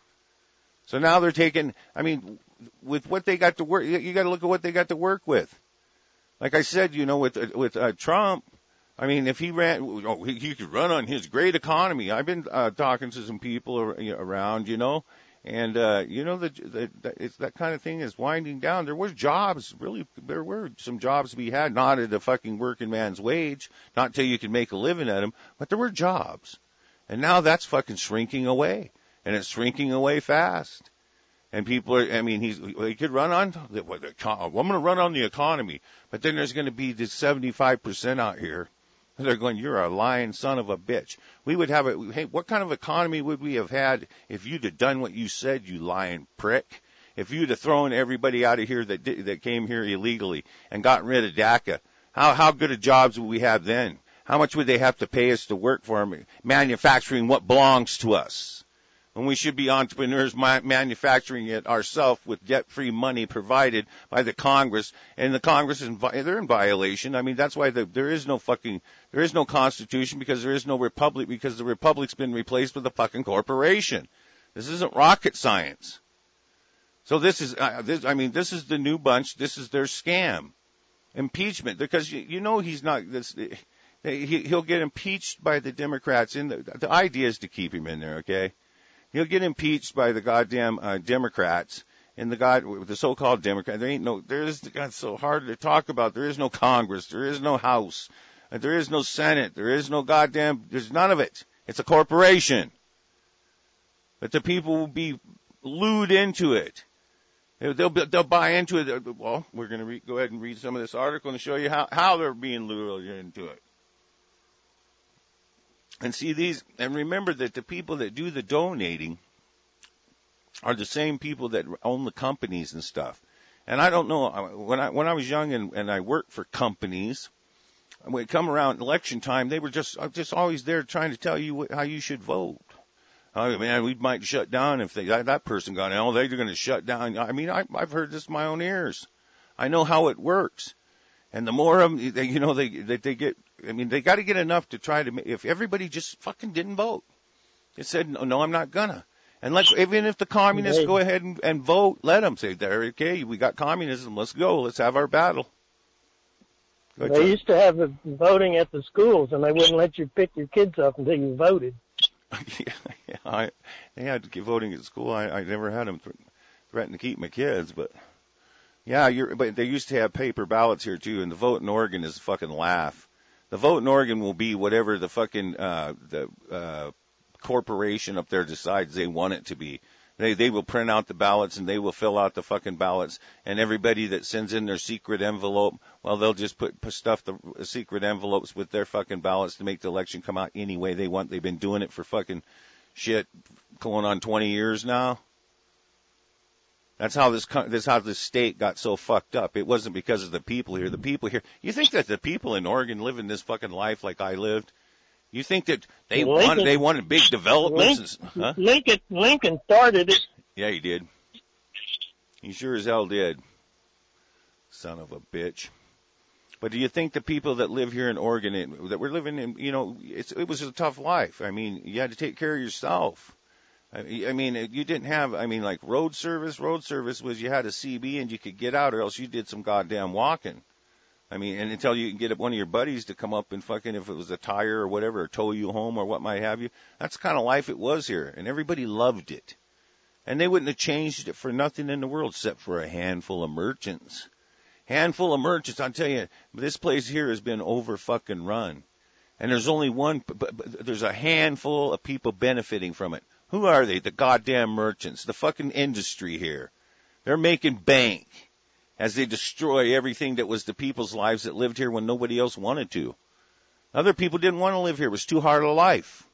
So now they're taking, I mean, with what they got to work, you got to look at what they got to work with. Like I said, you know, with, with, uh, Trump, I mean, if he ran, oh, he, he could run on his great economy. I've been, uh, talking to some people around, you know, and, uh, you know, the, the, the, it's that kind of thing is winding down. There was jobs, really, there were some jobs to be had, not at a fucking working man's wage, not till you could make a living at them, but there were jobs. And now that's fucking shrinking away, and it's shrinking away fast. And people are, I mean, he's, he could run on, well, I'm going to run on the economy, but then there's going to be this seventy-five percent out here. They're going, you're a lying son of a bitch. We would have a, hey, what kind of economy would we have had if you'd have done what you said, you lying prick? If you'd have thrown everybody out of here that did, that came here illegally and gotten rid of DACA, how, how good of jobs would we have then? How much would they have to pay us to work for them, manufacturing what belongs to us? When we should be entrepreneurs manufacturing it ourselves with debt-free money provided by the Congress, and the Congress is they're in violation. I mean, that's why the, there is no fucking there is no Constitution, because there is no republic, because the republic's been replaced with a fucking corporation. This isn't rocket science. So this is uh, this, I mean, this is the new bunch. This is their scam, impeachment, because you, you know he's not this. He, he'll get impeached by the Democrats. In the, the idea is to keep him in there, okay? He'll get impeached by the goddamn uh, Democrats, and the god, the so-called Democrat. There ain't no, there is, God, so hard to talk about. There is no Congress, there is no House, there is no Senate, there is no goddamn, there's none of it. It's a corporation. But the people will be lured into it. They'll they'll buy into it. Well, we're going to re- go ahead and read some of this article and show you how how they're being lured into it. And see these, and remember that the people that do the donating are the same people that own the companies and stuff. And I don't know, when I, when I was young and, and I worked for companies, when it come around election time, they were just, just always there trying to tell you what, how you should vote. Oh man, we might shut down if they, that, that person got in. Oh, they're going to shut down. I mean, I, I've heard this with my own ears. I know how it works. And the more of them, they, you know, they, they, they get, I mean, they got to get enough to try to, if everybody just fucking didn't vote. They said, no, no, I'm not gonna. And like, even if the communists go ahead and, and vote, let them say, there, okay, we got communism, let's go, let's have our battle. Go they used to have the voting at the schools, and they wouldn't let you pick your kids up until you voted. yeah, yeah, I, they had to keep voting at school. I, I never had them th- threaten to keep my kids, but yeah, you're, but they used to have paper ballots here too, and the vote in Oregon is a fucking laugh. The vote in Oregon will be whatever the fucking, uh, the, uh, corporation up there decides they want it to be. They, they will print out the ballots and they will fill out the fucking ballots, and everybody that sends in their secret envelope, well, they'll just put, put stuff the secret envelopes with their fucking ballots to make the election come out any way they want. They've been doing it for fucking shit going on twenty years now. That's how this, this how this state got so fucked up. It wasn't because of the people here. The people here, you think that the people in Oregon live in this fucking life like I lived? You think that they Lincoln, wanted, they wanted big developments? Lincoln, huh? Lincoln, Lincoln started it. Yeah, he did. He sure as hell did. Son of a bitch. But do you think the people that live here in Oregon, that we're living in, you know, it's, it was a tough life. I mean, you had to take care of yourself. I mean, you didn't have, I mean, like road service. Road service was you had a C B and you could get out, or else you did some goddamn walking. I mean, and until you can get one of your buddies to come up and fucking, if it was a tire or whatever, or tow you home or what might have you. That's the kind of life it was here, and everybody loved it. And they wouldn't have changed it for nothing in the world except for a handful of merchants. Handful of merchants, I'll tell you, this place here has been over fucking run. And there's only one, but there's a handful of people benefiting from it. Who are they? The goddamn merchants, the fucking industry here. They're making bank as they destroy everything that was the people's lives that lived here when nobody else wanted to. Other people didn't want to live here. It was too hard a life.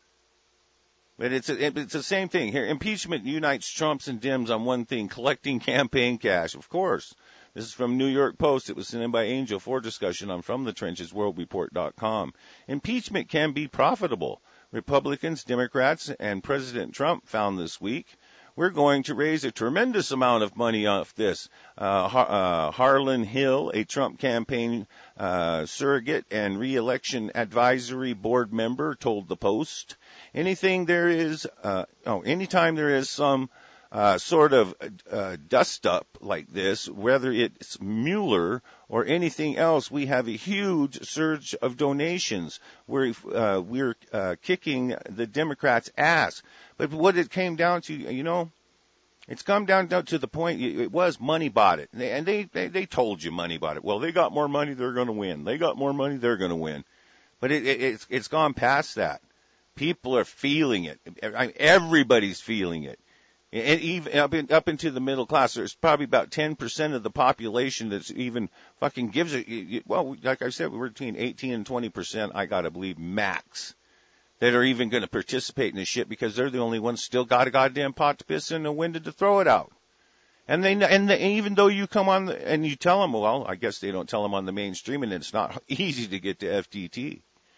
But it's a, it's the same thing here. Impeachment unites Trumps and Dems on one thing, collecting campaign cash. Of course. This is from New York Post. It was sent in by Angel for discussion on from the trenches world report dot com. Impeachment can be profitable. Republicans, Democrats, and President Trump found this week. We're going to raise a tremendous amount of money off this. Uh, Har- uh, Harlan Hill, a Trump campaign uh, surrogate and re-election advisory board member, told the Post. Anything there is, uh, oh, anytime there is some uh, sort of uh, dust up like this, whether it's Mueller or anything else, we have a huge surge of donations. We're uh, we're uh, kicking the Democrats' ass. But what it came down to, you know, it's come down to the point, it was money bought it. And they, they, they told you money bought it. Well, they got more money, they're going to win. They got more money, they're going to win. But it, it, it's, it's gone past that. People are feeling it. Everybody's feeling it. And even up, in, up into the middle class, there's probably about ten percent of the population that's even fucking gives it. Well, like I said, we're between eighteen and twenty percent, I got to believe, max, that are even going to participate in this shit because they're the only ones still got a goddamn pot to piss in and a window to throw it out. And they, and the, even though you come on the, and you tell them, well, I guess they don't tell them on the mainstream, and it's not easy to get to F T T.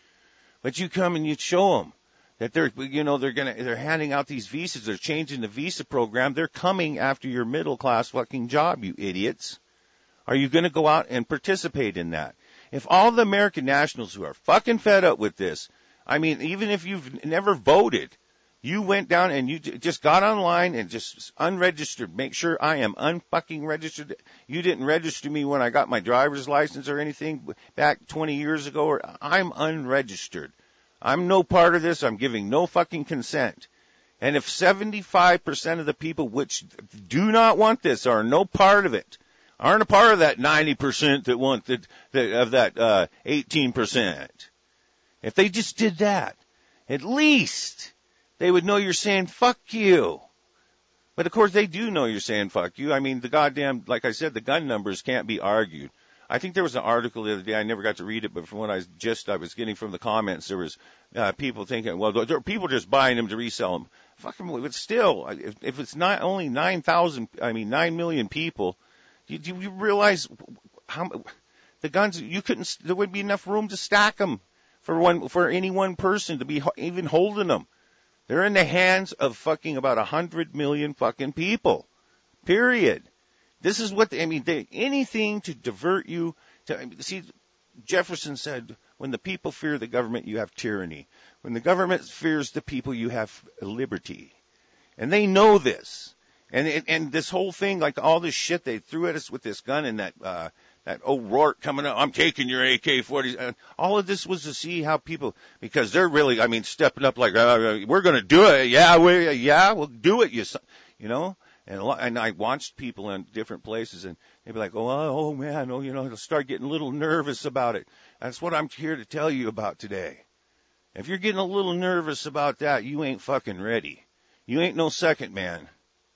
But you come and you show them that they're, you know, they're gonna, they're handing out these visas, they're changing the visa program, they're coming after your middle class fucking job, you idiots. Are you gonna go out and participate in that? If all the American nationals who are fucking fed up with this, I mean, even if you've never voted, you went down and you just got online and just unregistered. Make sure I am unfucking registered. You didn't register me when I got my driver's license or anything back twenty years ago. Or I'm unregistered. I'm no part of this. I'm giving no fucking consent. And if seventy-five percent of the people which do not want this are no part of it, aren't a part of that ninety percent that want the, the of that uh, eighteen percent. If they just did that, at least they would know you're saying fuck you. But of course they do know you're saying fuck you. I mean, the goddamn, like I said, the gun numbers can't be argued. I think there was an article the other day, I never got to read it, but from what I just, I was getting from the comments, there was uh, people thinking, well, there are people just buying them to resell them. Fucking, but still, if, if it's not only nine thousand, I mean, nine million people, do, do you realize how, the guns, you couldn't, there wouldn't be enough room to stack them. For one, for any one person to be even holding them. They're in the hands of fucking about a hundred million fucking people. Period. This is what, they, I mean, they, anything to divert you to, I mean, see, Jefferson said, when the people fear the government, you have tyranny. When the government fears the people, you have liberty. And they know this. And, and this whole thing, like all this shit they threw at us with this gun and that, uh, that O'Rourke coming up, I'm taking your A K forty. Uh, all of this was to see how people, because they're really, I mean, stepping up like, uh, we're going to do it. Yeah, we, yeah, we'll do it. You, you know, and, a lot, and I watched people in different places and they'd be like, oh, oh man, oh, you know, they'll start getting a little nervous about it. That's what I'm here to tell you about today. If you're getting a little nervous about that, you ain't fucking ready. You ain't no second man.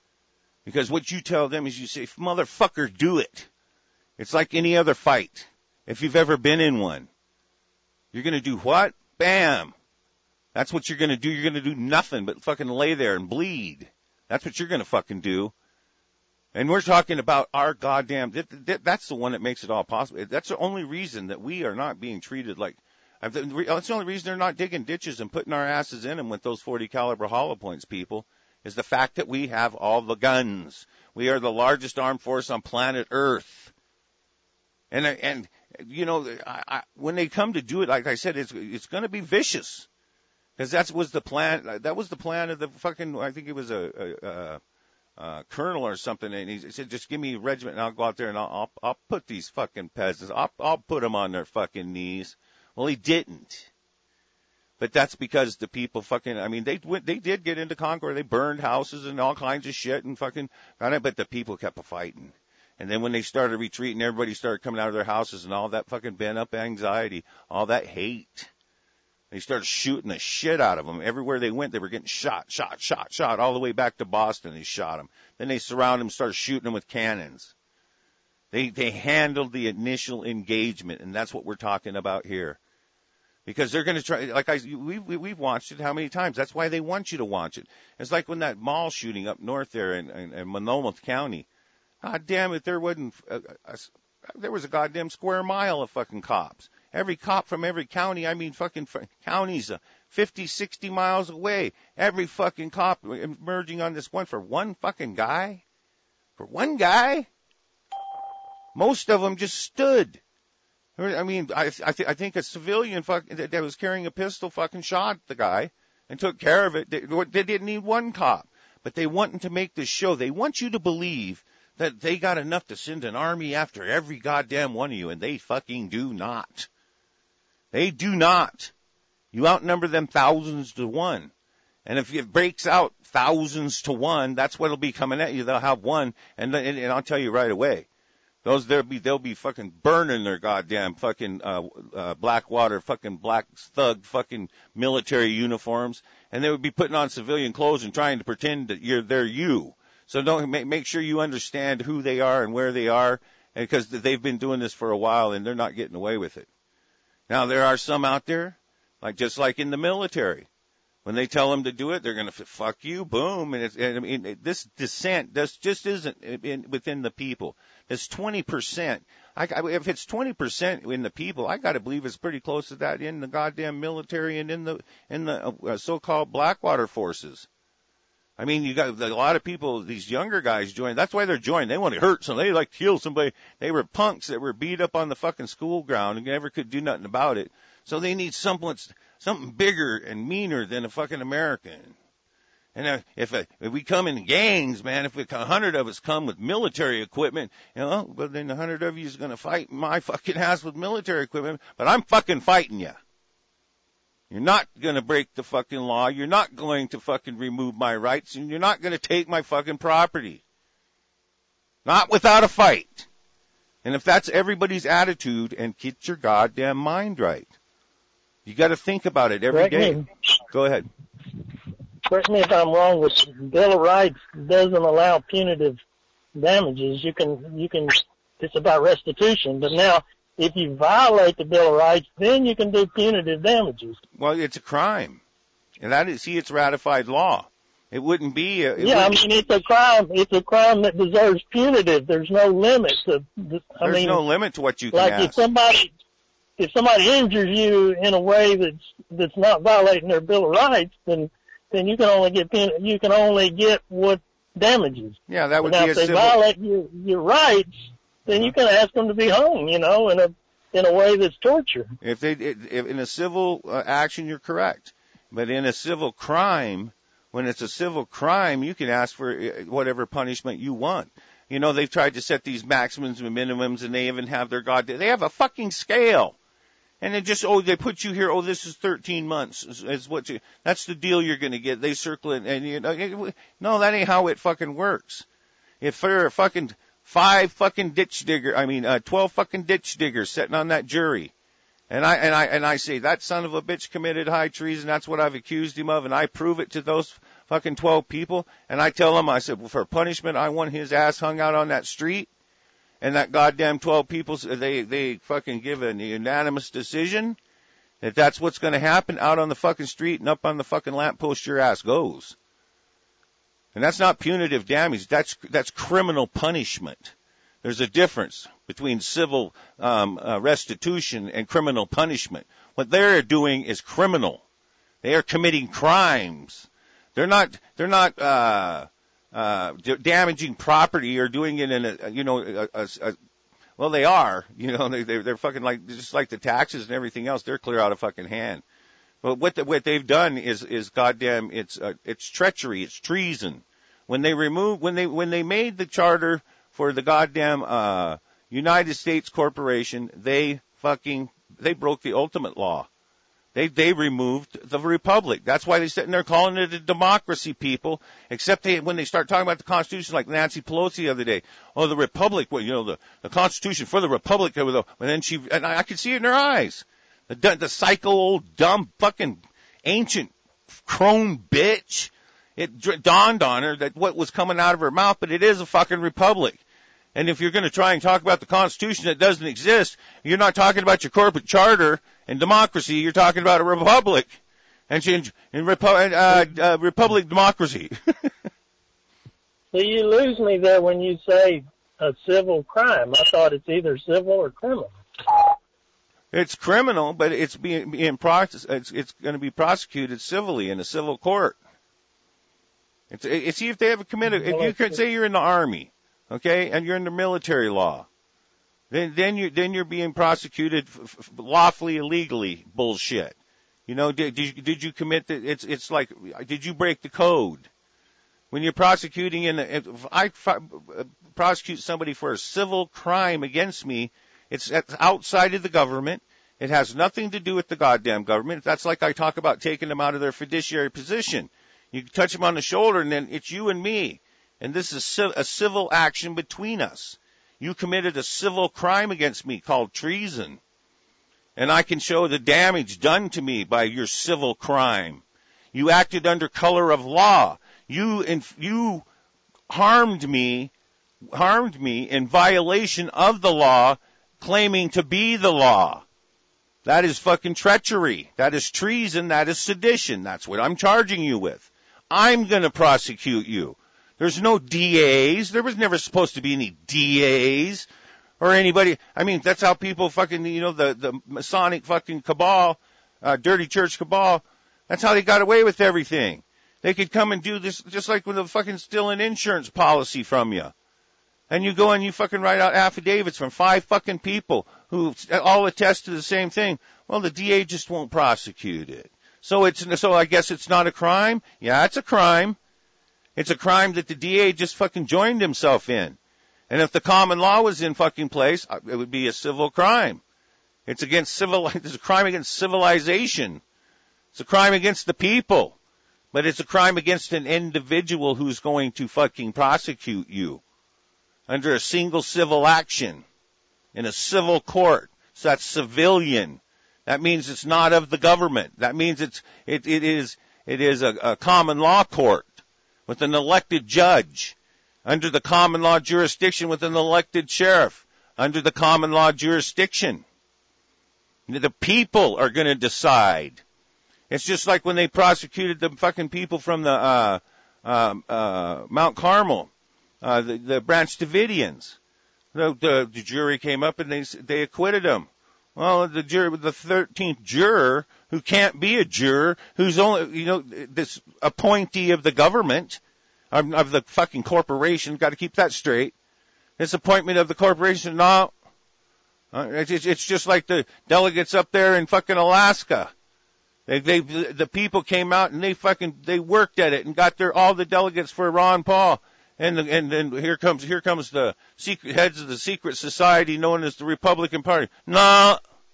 Because what you tell them is you say, motherfucker, do it. It's like any other fight. If you've ever been in one, you're going to do what? Bam. That's what you're going to do. You're going to do nothing but fucking lay there and bleed. That's what you're going to fucking do. And we're talking about our goddamn, that's the one that makes it all possible. That's the only reason that we are not being treated like, that's the only reason they're not digging ditches and putting our asses in them with those forty caliber hollow points, people, is the fact that we have all the guns. We are the largest armed force on planet Earth. And, and, you know, I, I, when they come to do it, like I said, it's, it's going to be vicious. Cause that was the plan, that was the plan of the fucking, I think it was a, a, a, a colonel or something. And he said, just give me a regiment and I'll go out there and I'll, I'll, I'll put these fucking peasants, I'll, I'll put them on their fucking knees. Well, he didn't. But that's because the people fucking, I mean, they went, they did get into Concord. They burned houses and all kinds of shit and fucking, but the people kept fighting. And then when they started retreating, everybody started coming out of their houses and all that fucking bent up anxiety, all that hate. They started shooting the shit out of them. Everywhere they went, they were getting shot, shot, shot, shot, all the way back to Boston. They shot them. Then they surrounded them, started shooting them with cannons. They, they handled the initial engagement, and that's what we're talking about here. Because they're going to try, like I, we've, we've watched it how many times? That's why they want you to watch it. It's like when that mall shooting up north there in, in, in Monmouth County. God damn it, there wasn't, a, a, a, there was a goddamn square mile of fucking cops. Every cop from every county, I mean fucking counties, uh, fifty, sixty miles away. Every fucking cop emerging on this one for one fucking guy? For one guy? Most of them just stood. I mean, I, I, th- I think a civilian fuck, that, that was carrying a pistol fucking shot the guy and took care of it. They, they didn't need one cop. But they want to make this show. They want you to believe that they got enough to send an army after every goddamn one of you, and they fucking do not. They do not. You outnumber them thousands to one. And if it breaks out thousands to one, that's what'll be coming at you. They'll have one, and, and, and I'll tell you right away. Those they'll be they'll be fucking burning their goddamn fucking uh, uh, Blackwater fucking black thug fucking military uniforms, and they would be putting on civilian clothes and trying to pretend that you're they're you. So don't make make sure you understand who they are and where they are, because they've been doing this for a while and they're not getting away with it. Now there are some out there, like just like in the military, when they tell them to do it, they're going to fuck you, boom, and, it's, and I mean this dissent this just isn't in, within the people. It's twenty percent. I, if it's twenty percent in the people, I got to believe it's pretty close to that in the goddamn military and in the in the uh, so-called Blackwater forces. I mean, you got a lot of people, these younger guys join. That's why they're joining. They want to hurt somebody. They like to kill somebody. They were punks that were beat up on the fucking school ground and never could do nothing about it. So they need something, something bigger and meaner than a fucking American. And uh, if, uh, if we come in gangs, man, if a hundred of us come with military equipment, you know, well, then a hundred of you is going to fight my fucking ass with military equipment. But I'm fucking fighting you. You're not going to break the fucking law. You're not going to fucking remove my rights. And you're not going to take my fucking property. Not without a fight. And if that's everybody's attitude, and get your goddamn mind right. You got to think about it every Correct day. Me. Go ahead. Correct me if I'm wrong, but the Bill of Rights doesn't allow punitive damages. You can, you can, it's about restitution. But now, if you violate the Bill of Rights, then you can do punitive damages. Well, it's a crime. And that is, see, it's ratified law. It wouldn't be a, it yeah, I wouldn't, mean, it's a crime, it's a crime that deserves punitive. There's no limit to, I there's mean. no limit to what you can like ask. if somebody, if somebody injures you in a way that's, that's not violating their Bill of Rights, then, then you can only get, you can only get what damages. Yeah, that would now, be a if they civil. violate your, your rights, then you can ask them to be hung, you know, in a, in a way that's torture. If they, if in a civil uh, action, you're correct. But in a civil crime, when it's a civil crime, you can ask for whatever punishment you want. You know, they've tried to set these maximums and minimums, and they even have their god. They have a fucking scale, and they just oh, they put you here. Oh, this is thirteen months. Is, is what you, that's the deal you're going to get. They circle it, and you know, no, that ain't how it fucking works. If there are fucking five fucking ditch digger, I mean, uh, twelve fucking ditch diggers sitting on that jury. And I, and I, and I say that son of a bitch committed high treason. That's what I've accused him of. And I prove it to those fucking twelve people. And I tell them, I said, well, for punishment, I want his ass hung out on that street. And that goddamn twelve people, they, they fucking give an unanimous decision that that's what's going to happen out on the fucking street and up on the fucking lamppost your ass goes. And that's not punitive damage. That's, that's criminal punishment. There's a difference between civil um, uh, restitution and criminal punishment. What they're doing is criminal. They are committing crimes. They're not. They're not uh, uh, d- damaging property or doing it in a you know a, a, a well they are you know they they're, they're fucking like just like the taxes and everything else. They're clear out of fucking hand. But what the, what they've done is is goddamn it's uh, it's treachery. It's treason. When they remove when they when they made the charter for the goddamn uh United States Corporation, they fucking they broke the ultimate law. They they removed the republic. That's why they're sitting there calling it a democracy, people. Except they, when they start talking about the Constitution, like Nancy Pelosi the other day, oh the republic, well you know the the Constitution for the republic. And then she and I, I could see it in her eyes. The the psycho old dumb fucking ancient crone bitch. It dawned on her that what was coming out of her mouth, but it is a fucking republic. And if you're going to try and talk about the Constitution that doesn't exist, you're not talking about your corporate charter and democracy. You're talking about a republic and change in repu- uh, uh, republic democracy. So you lose me there when you say a civil crime. I thought it's either civil or criminal. It's criminal, but it's being, being process, it's, it's going to be prosecuted civilly in a civil court. It's, it's see if they ever committed, if you could say you're in the army, okay, and you're in the military law, then, then you, then you're being prosecuted f- f- lawfully, illegally, bullshit. You know, did, did you, did you commit the, it's, it's like, did you break the code? When you're prosecuting in, if I f- prosecute somebody for a civil crime against me, it's outside of the government. It has nothing to do with the goddamn government. That's like I talk about taking them out of their fiduciary position. You touch them on the shoulder, and then it's you and me. And this is a civil action between us. You committed a civil crime against me called treason. And I can show the damage done to me by your civil crime. You acted under color of law. You inf- you harmed me, harmed me in violation of the law, claiming to be the law. That is fucking treachery. That is treason. That is sedition. That's what I'm charging you with. I'm going to prosecute you. There's no D As. There was never supposed to be any D As or anybody. I mean, that's how people fucking, you know, the, the Masonic fucking cabal, uh, dirty church cabal, that's how they got away with everything. They could come and do this just like when they're fucking steal an insurance policy from you. And you go and you fucking write out affidavits from five fucking people who all attest to the same thing. Well, the D A just won't prosecute it. So it's, so I guess it's not a crime? Yeah, it's a crime. It's a crime that the D A just fucking joined himself in. And if the common law was in fucking place, it would be a civil crime. It's against civil, it's a crime against civilization. It's a crime against the people. But it's a crime against an individual who's going to fucking prosecute you under a single civil action in a civil court. So that's civilian. That means it's not of the government. That means it's, it, it is, it is a, a common law court with an elected judge under the common law jurisdiction with an elected sheriff under the common law jurisdiction. The people are going to decide. It's just like when they prosecuted the fucking people from the, uh, uh, uh, Mount Carmel, uh, the, the Branch Davidians. The, the, the jury came up and they, they acquitted them. Well, the jury, the thirteenth juror, who can't be a juror, who's only, you know, this appointee of the government, of, of the fucking corporation, got to keep that straight. This appointment of the corporation, no. Uh, it's, it's just like the delegates up there in fucking Alaska. They, they, the people came out and they fucking, they worked at it and got their, all the delegates for Ron Paul. And the, and then here comes, here comes the secret heads of the secret society known as the Republican Party. No,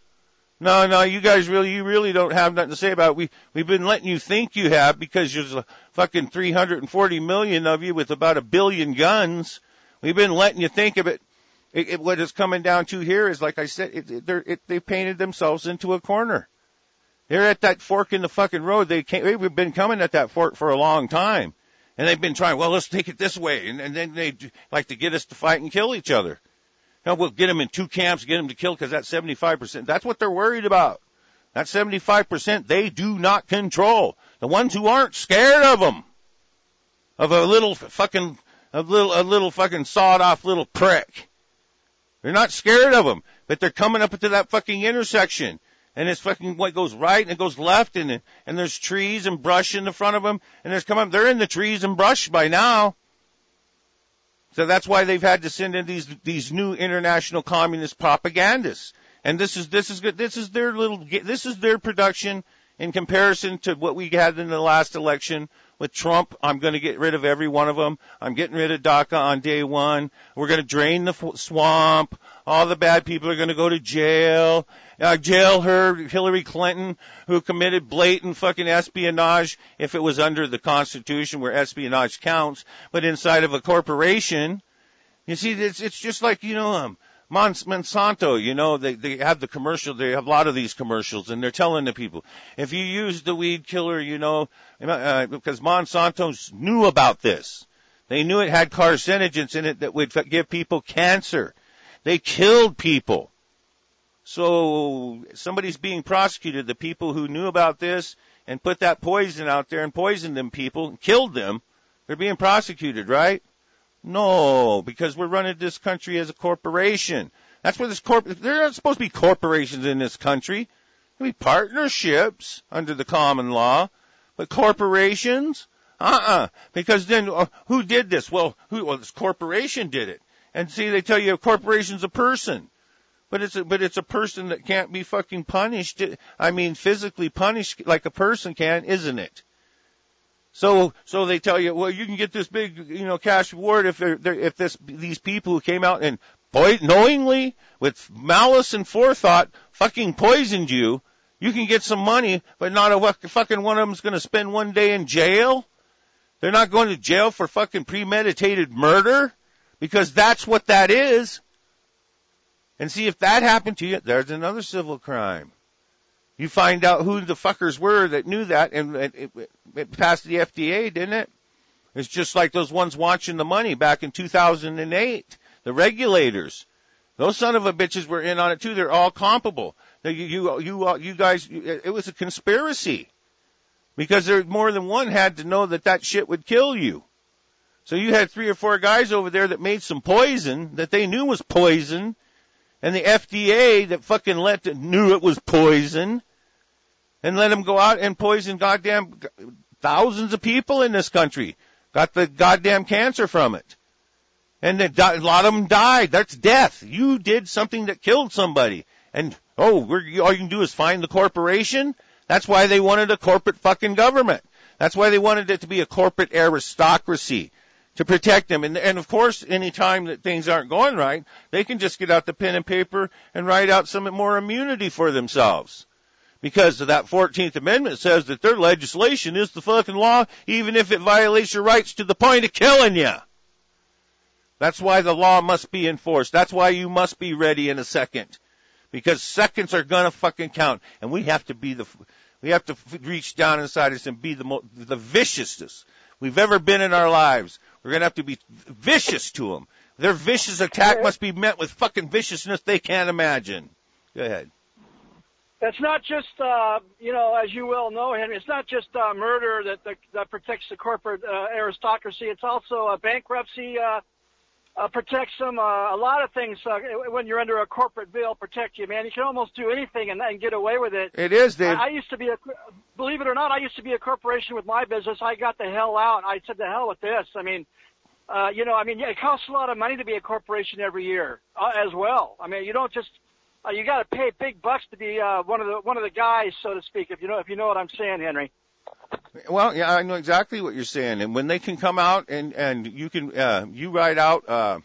no, no, you guys really, you really don't have nothing to say about it. We, we've been letting you think you have because there's a fucking three hundred forty million of you with about a billion guns. We've been letting you think of it. It, it what it's coming down to here is, like I said, it, it, they're, it, they painted themselves into a corner. They're at that fork in the fucking road. They can't, they've been coming at that fork for a long time. And they've been trying, well, let's take it this way. And, and then they like to get us to fight and kill each other. Now, we'll get them in two camps, get them to kill, because that's seventy-five percent. That's what they're worried about. That seventy-five percent they do not control. The ones who aren't scared of them. Of a little fucking, a little, a little fucking sawed off little prick. They're not scared of them. But they're coming up into that fucking intersection. And it's fucking what goes right and it goes left, and and there's trees and brush in the front of them, and there's come up. They're in the trees and brush by now. So that's why they've had to send in these these new international communist propagandists. And this is this is good. This is their little. This is their production in comparison to what we had in the last election with Trump. I'm going to get rid of every one of them. I'm getting rid of DACA on day one. We're going to drain the swamp. All the bad people are going to go to jail. Uh, jail her, Hillary Clinton, who committed blatant fucking espionage, if it was under the Constitution where espionage counts, but inside of a corporation. You see, it's, it's just like, you know, um, Monsanto, you know, they, they have the commercial, they have a lot of these commercials, and they're telling the people, if you use the weed killer, you know, uh, because Monsanto knew about this. They knew it had carcinogens in it that would give people cancer. They killed people. So somebody's being prosecuted. The people who knew about this and put that poison out there and poisoned them people, killed them, they're being prosecuted, right? No, because we're running this country as a corporation. That's what this corp. There aren't supposed to be corporations in this country. There be partnerships under the common law, but corporations, uh-uh. Because then, uh, who did this? Well, who? Well, this corporation did it. And see, they tell you a corporation's a person, but it's a, but it's a person that can't be fucking punished. I mean, physically punished like a person can, isn't it? So, so they tell you, well, you can get this big, you know, cash reward if they're, they're if this these people who came out and boy, knowingly, with malice and forethought, fucking poisoned you, you can get some money, but not a fucking one of them's going to spend one day in jail. They're not going to jail for fucking premeditated murder, because that's what that is. And see, if that happened to you, there's another civil crime. You find out who the fuckers were that knew that, and it, it, it passed the F D A, didn't it? It's just like those ones watching the money back in two thousand eight, the regulators. Those son of a bitches were in on it too. They're all comparable. You, you, you, you guys, it was a conspiracy because there more than one had to know that that shit would kill you. So you had three or four guys over there that made some poison that they knew was poison, and the F D A that fucking let knew it was poison, and let them go out and poison goddamn thousands of people in this country. Got the goddamn cancer from it. And a lot of them died. That's death. You did something that killed somebody. And, oh, we're, all you can do is find the corporation? That's why they wanted a corporate fucking government. That's why they wanted it to be a corporate aristocracy, to protect them. And, and of course, any time that things aren't going right, they can just get out the pen and paper and write out some more immunity for themselves. Because of that fourteenth Amendment says that their legislation is the fucking law, even if it violates your rights to the point of killing you. That's why the law must be enforced. That's why you must be ready in a second. Because seconds are gonna fucking count. And we have to be the, we have to reach down inside us and be the mo- the viciousest we've ever been in our lives. We're gonna have to be vicious to them. Their vicious attack must be met with fucking viciousness they can't imagine. Go ahead. It's not just, uh, you know, as you well know, Henry, it's not just uh, murder that, that that protects the corporate uh, aristocracy. It's also uh, bankruptcy uh, uh, protects them. Uh, a lot of things, uh, when you're under a corporate bill, protect you, man. You can almost do anything and, and get away with it. It is, Dave. I, I used to be a, believe it or not, I used to be a corporation with my business. I got the hell out. I said, the hell with this. I mean, uh, you know, I mean, it costs a lot of money to be a corporation every year uh, as well. I mean, you don't just... Uh, you got to pay big bucks to be uh, one of the one of the guys, so to speak. If you know if you know what I'm saying, Henry. Well, yeah, I know exactly what you're saying. And when they can come out and and you can uh, you write out uh,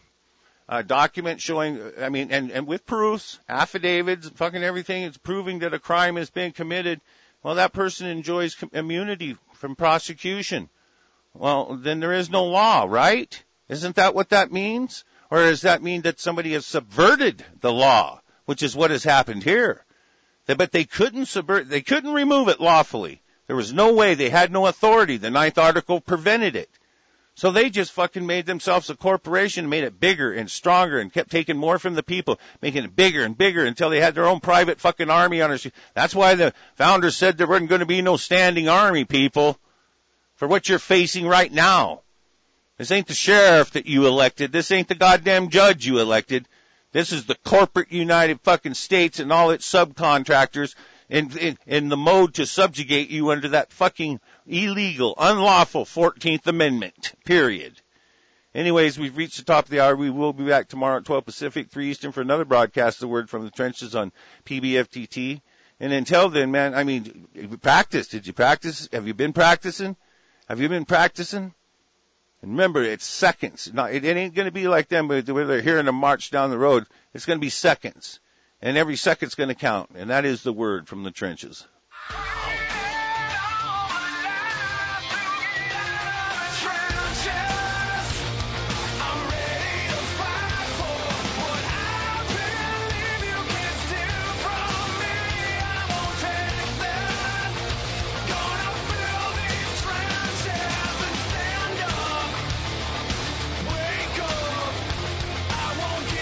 a document showing, I mean, and and with proofs, affidavits, fucking everything, it's proving that a crime has been committed. Well, that person enjoys com- immunity from prosecution. Well, then there is no law, right? Isn't that what that means? Or does that mean that somebody has subverted the law? Which is what has happened here. But they couldn't subvert, they couldn't remove it lawfully. There was no way. They had no authority. The Ninth Article prevented it. So they just fucking made themselves a corporation, made it bigger and stronger, and kept taking more from the people, making it bigger and bigger until they had their own private fucking army on us. That's why the founders said there wasn't going to be no standing army, people, for what you're facing right now. This ain't the sheriff that you elected. This ain't the goddamn judge you elected. This is the corporate United fucking States and all its subcontractors in, in, in the mode to subjugate you under that fucking illegal, unlawful fourteenth Amendment, period. Anyways, we've reached the top of the hour. We will be back tomorrow at twelve Pacific, three Eastern for another broadcast of the Word from the Trenches on P B F T T. And until then, man, I mean, practice. Did you practice? Have you been practicing? Have you been practicing? And remember, it's seconds. No, it, it ain't going to be like them where they're hearing a march down the road. It's going to be seconds. And every second's going to count. And that is the Word from the Trenches.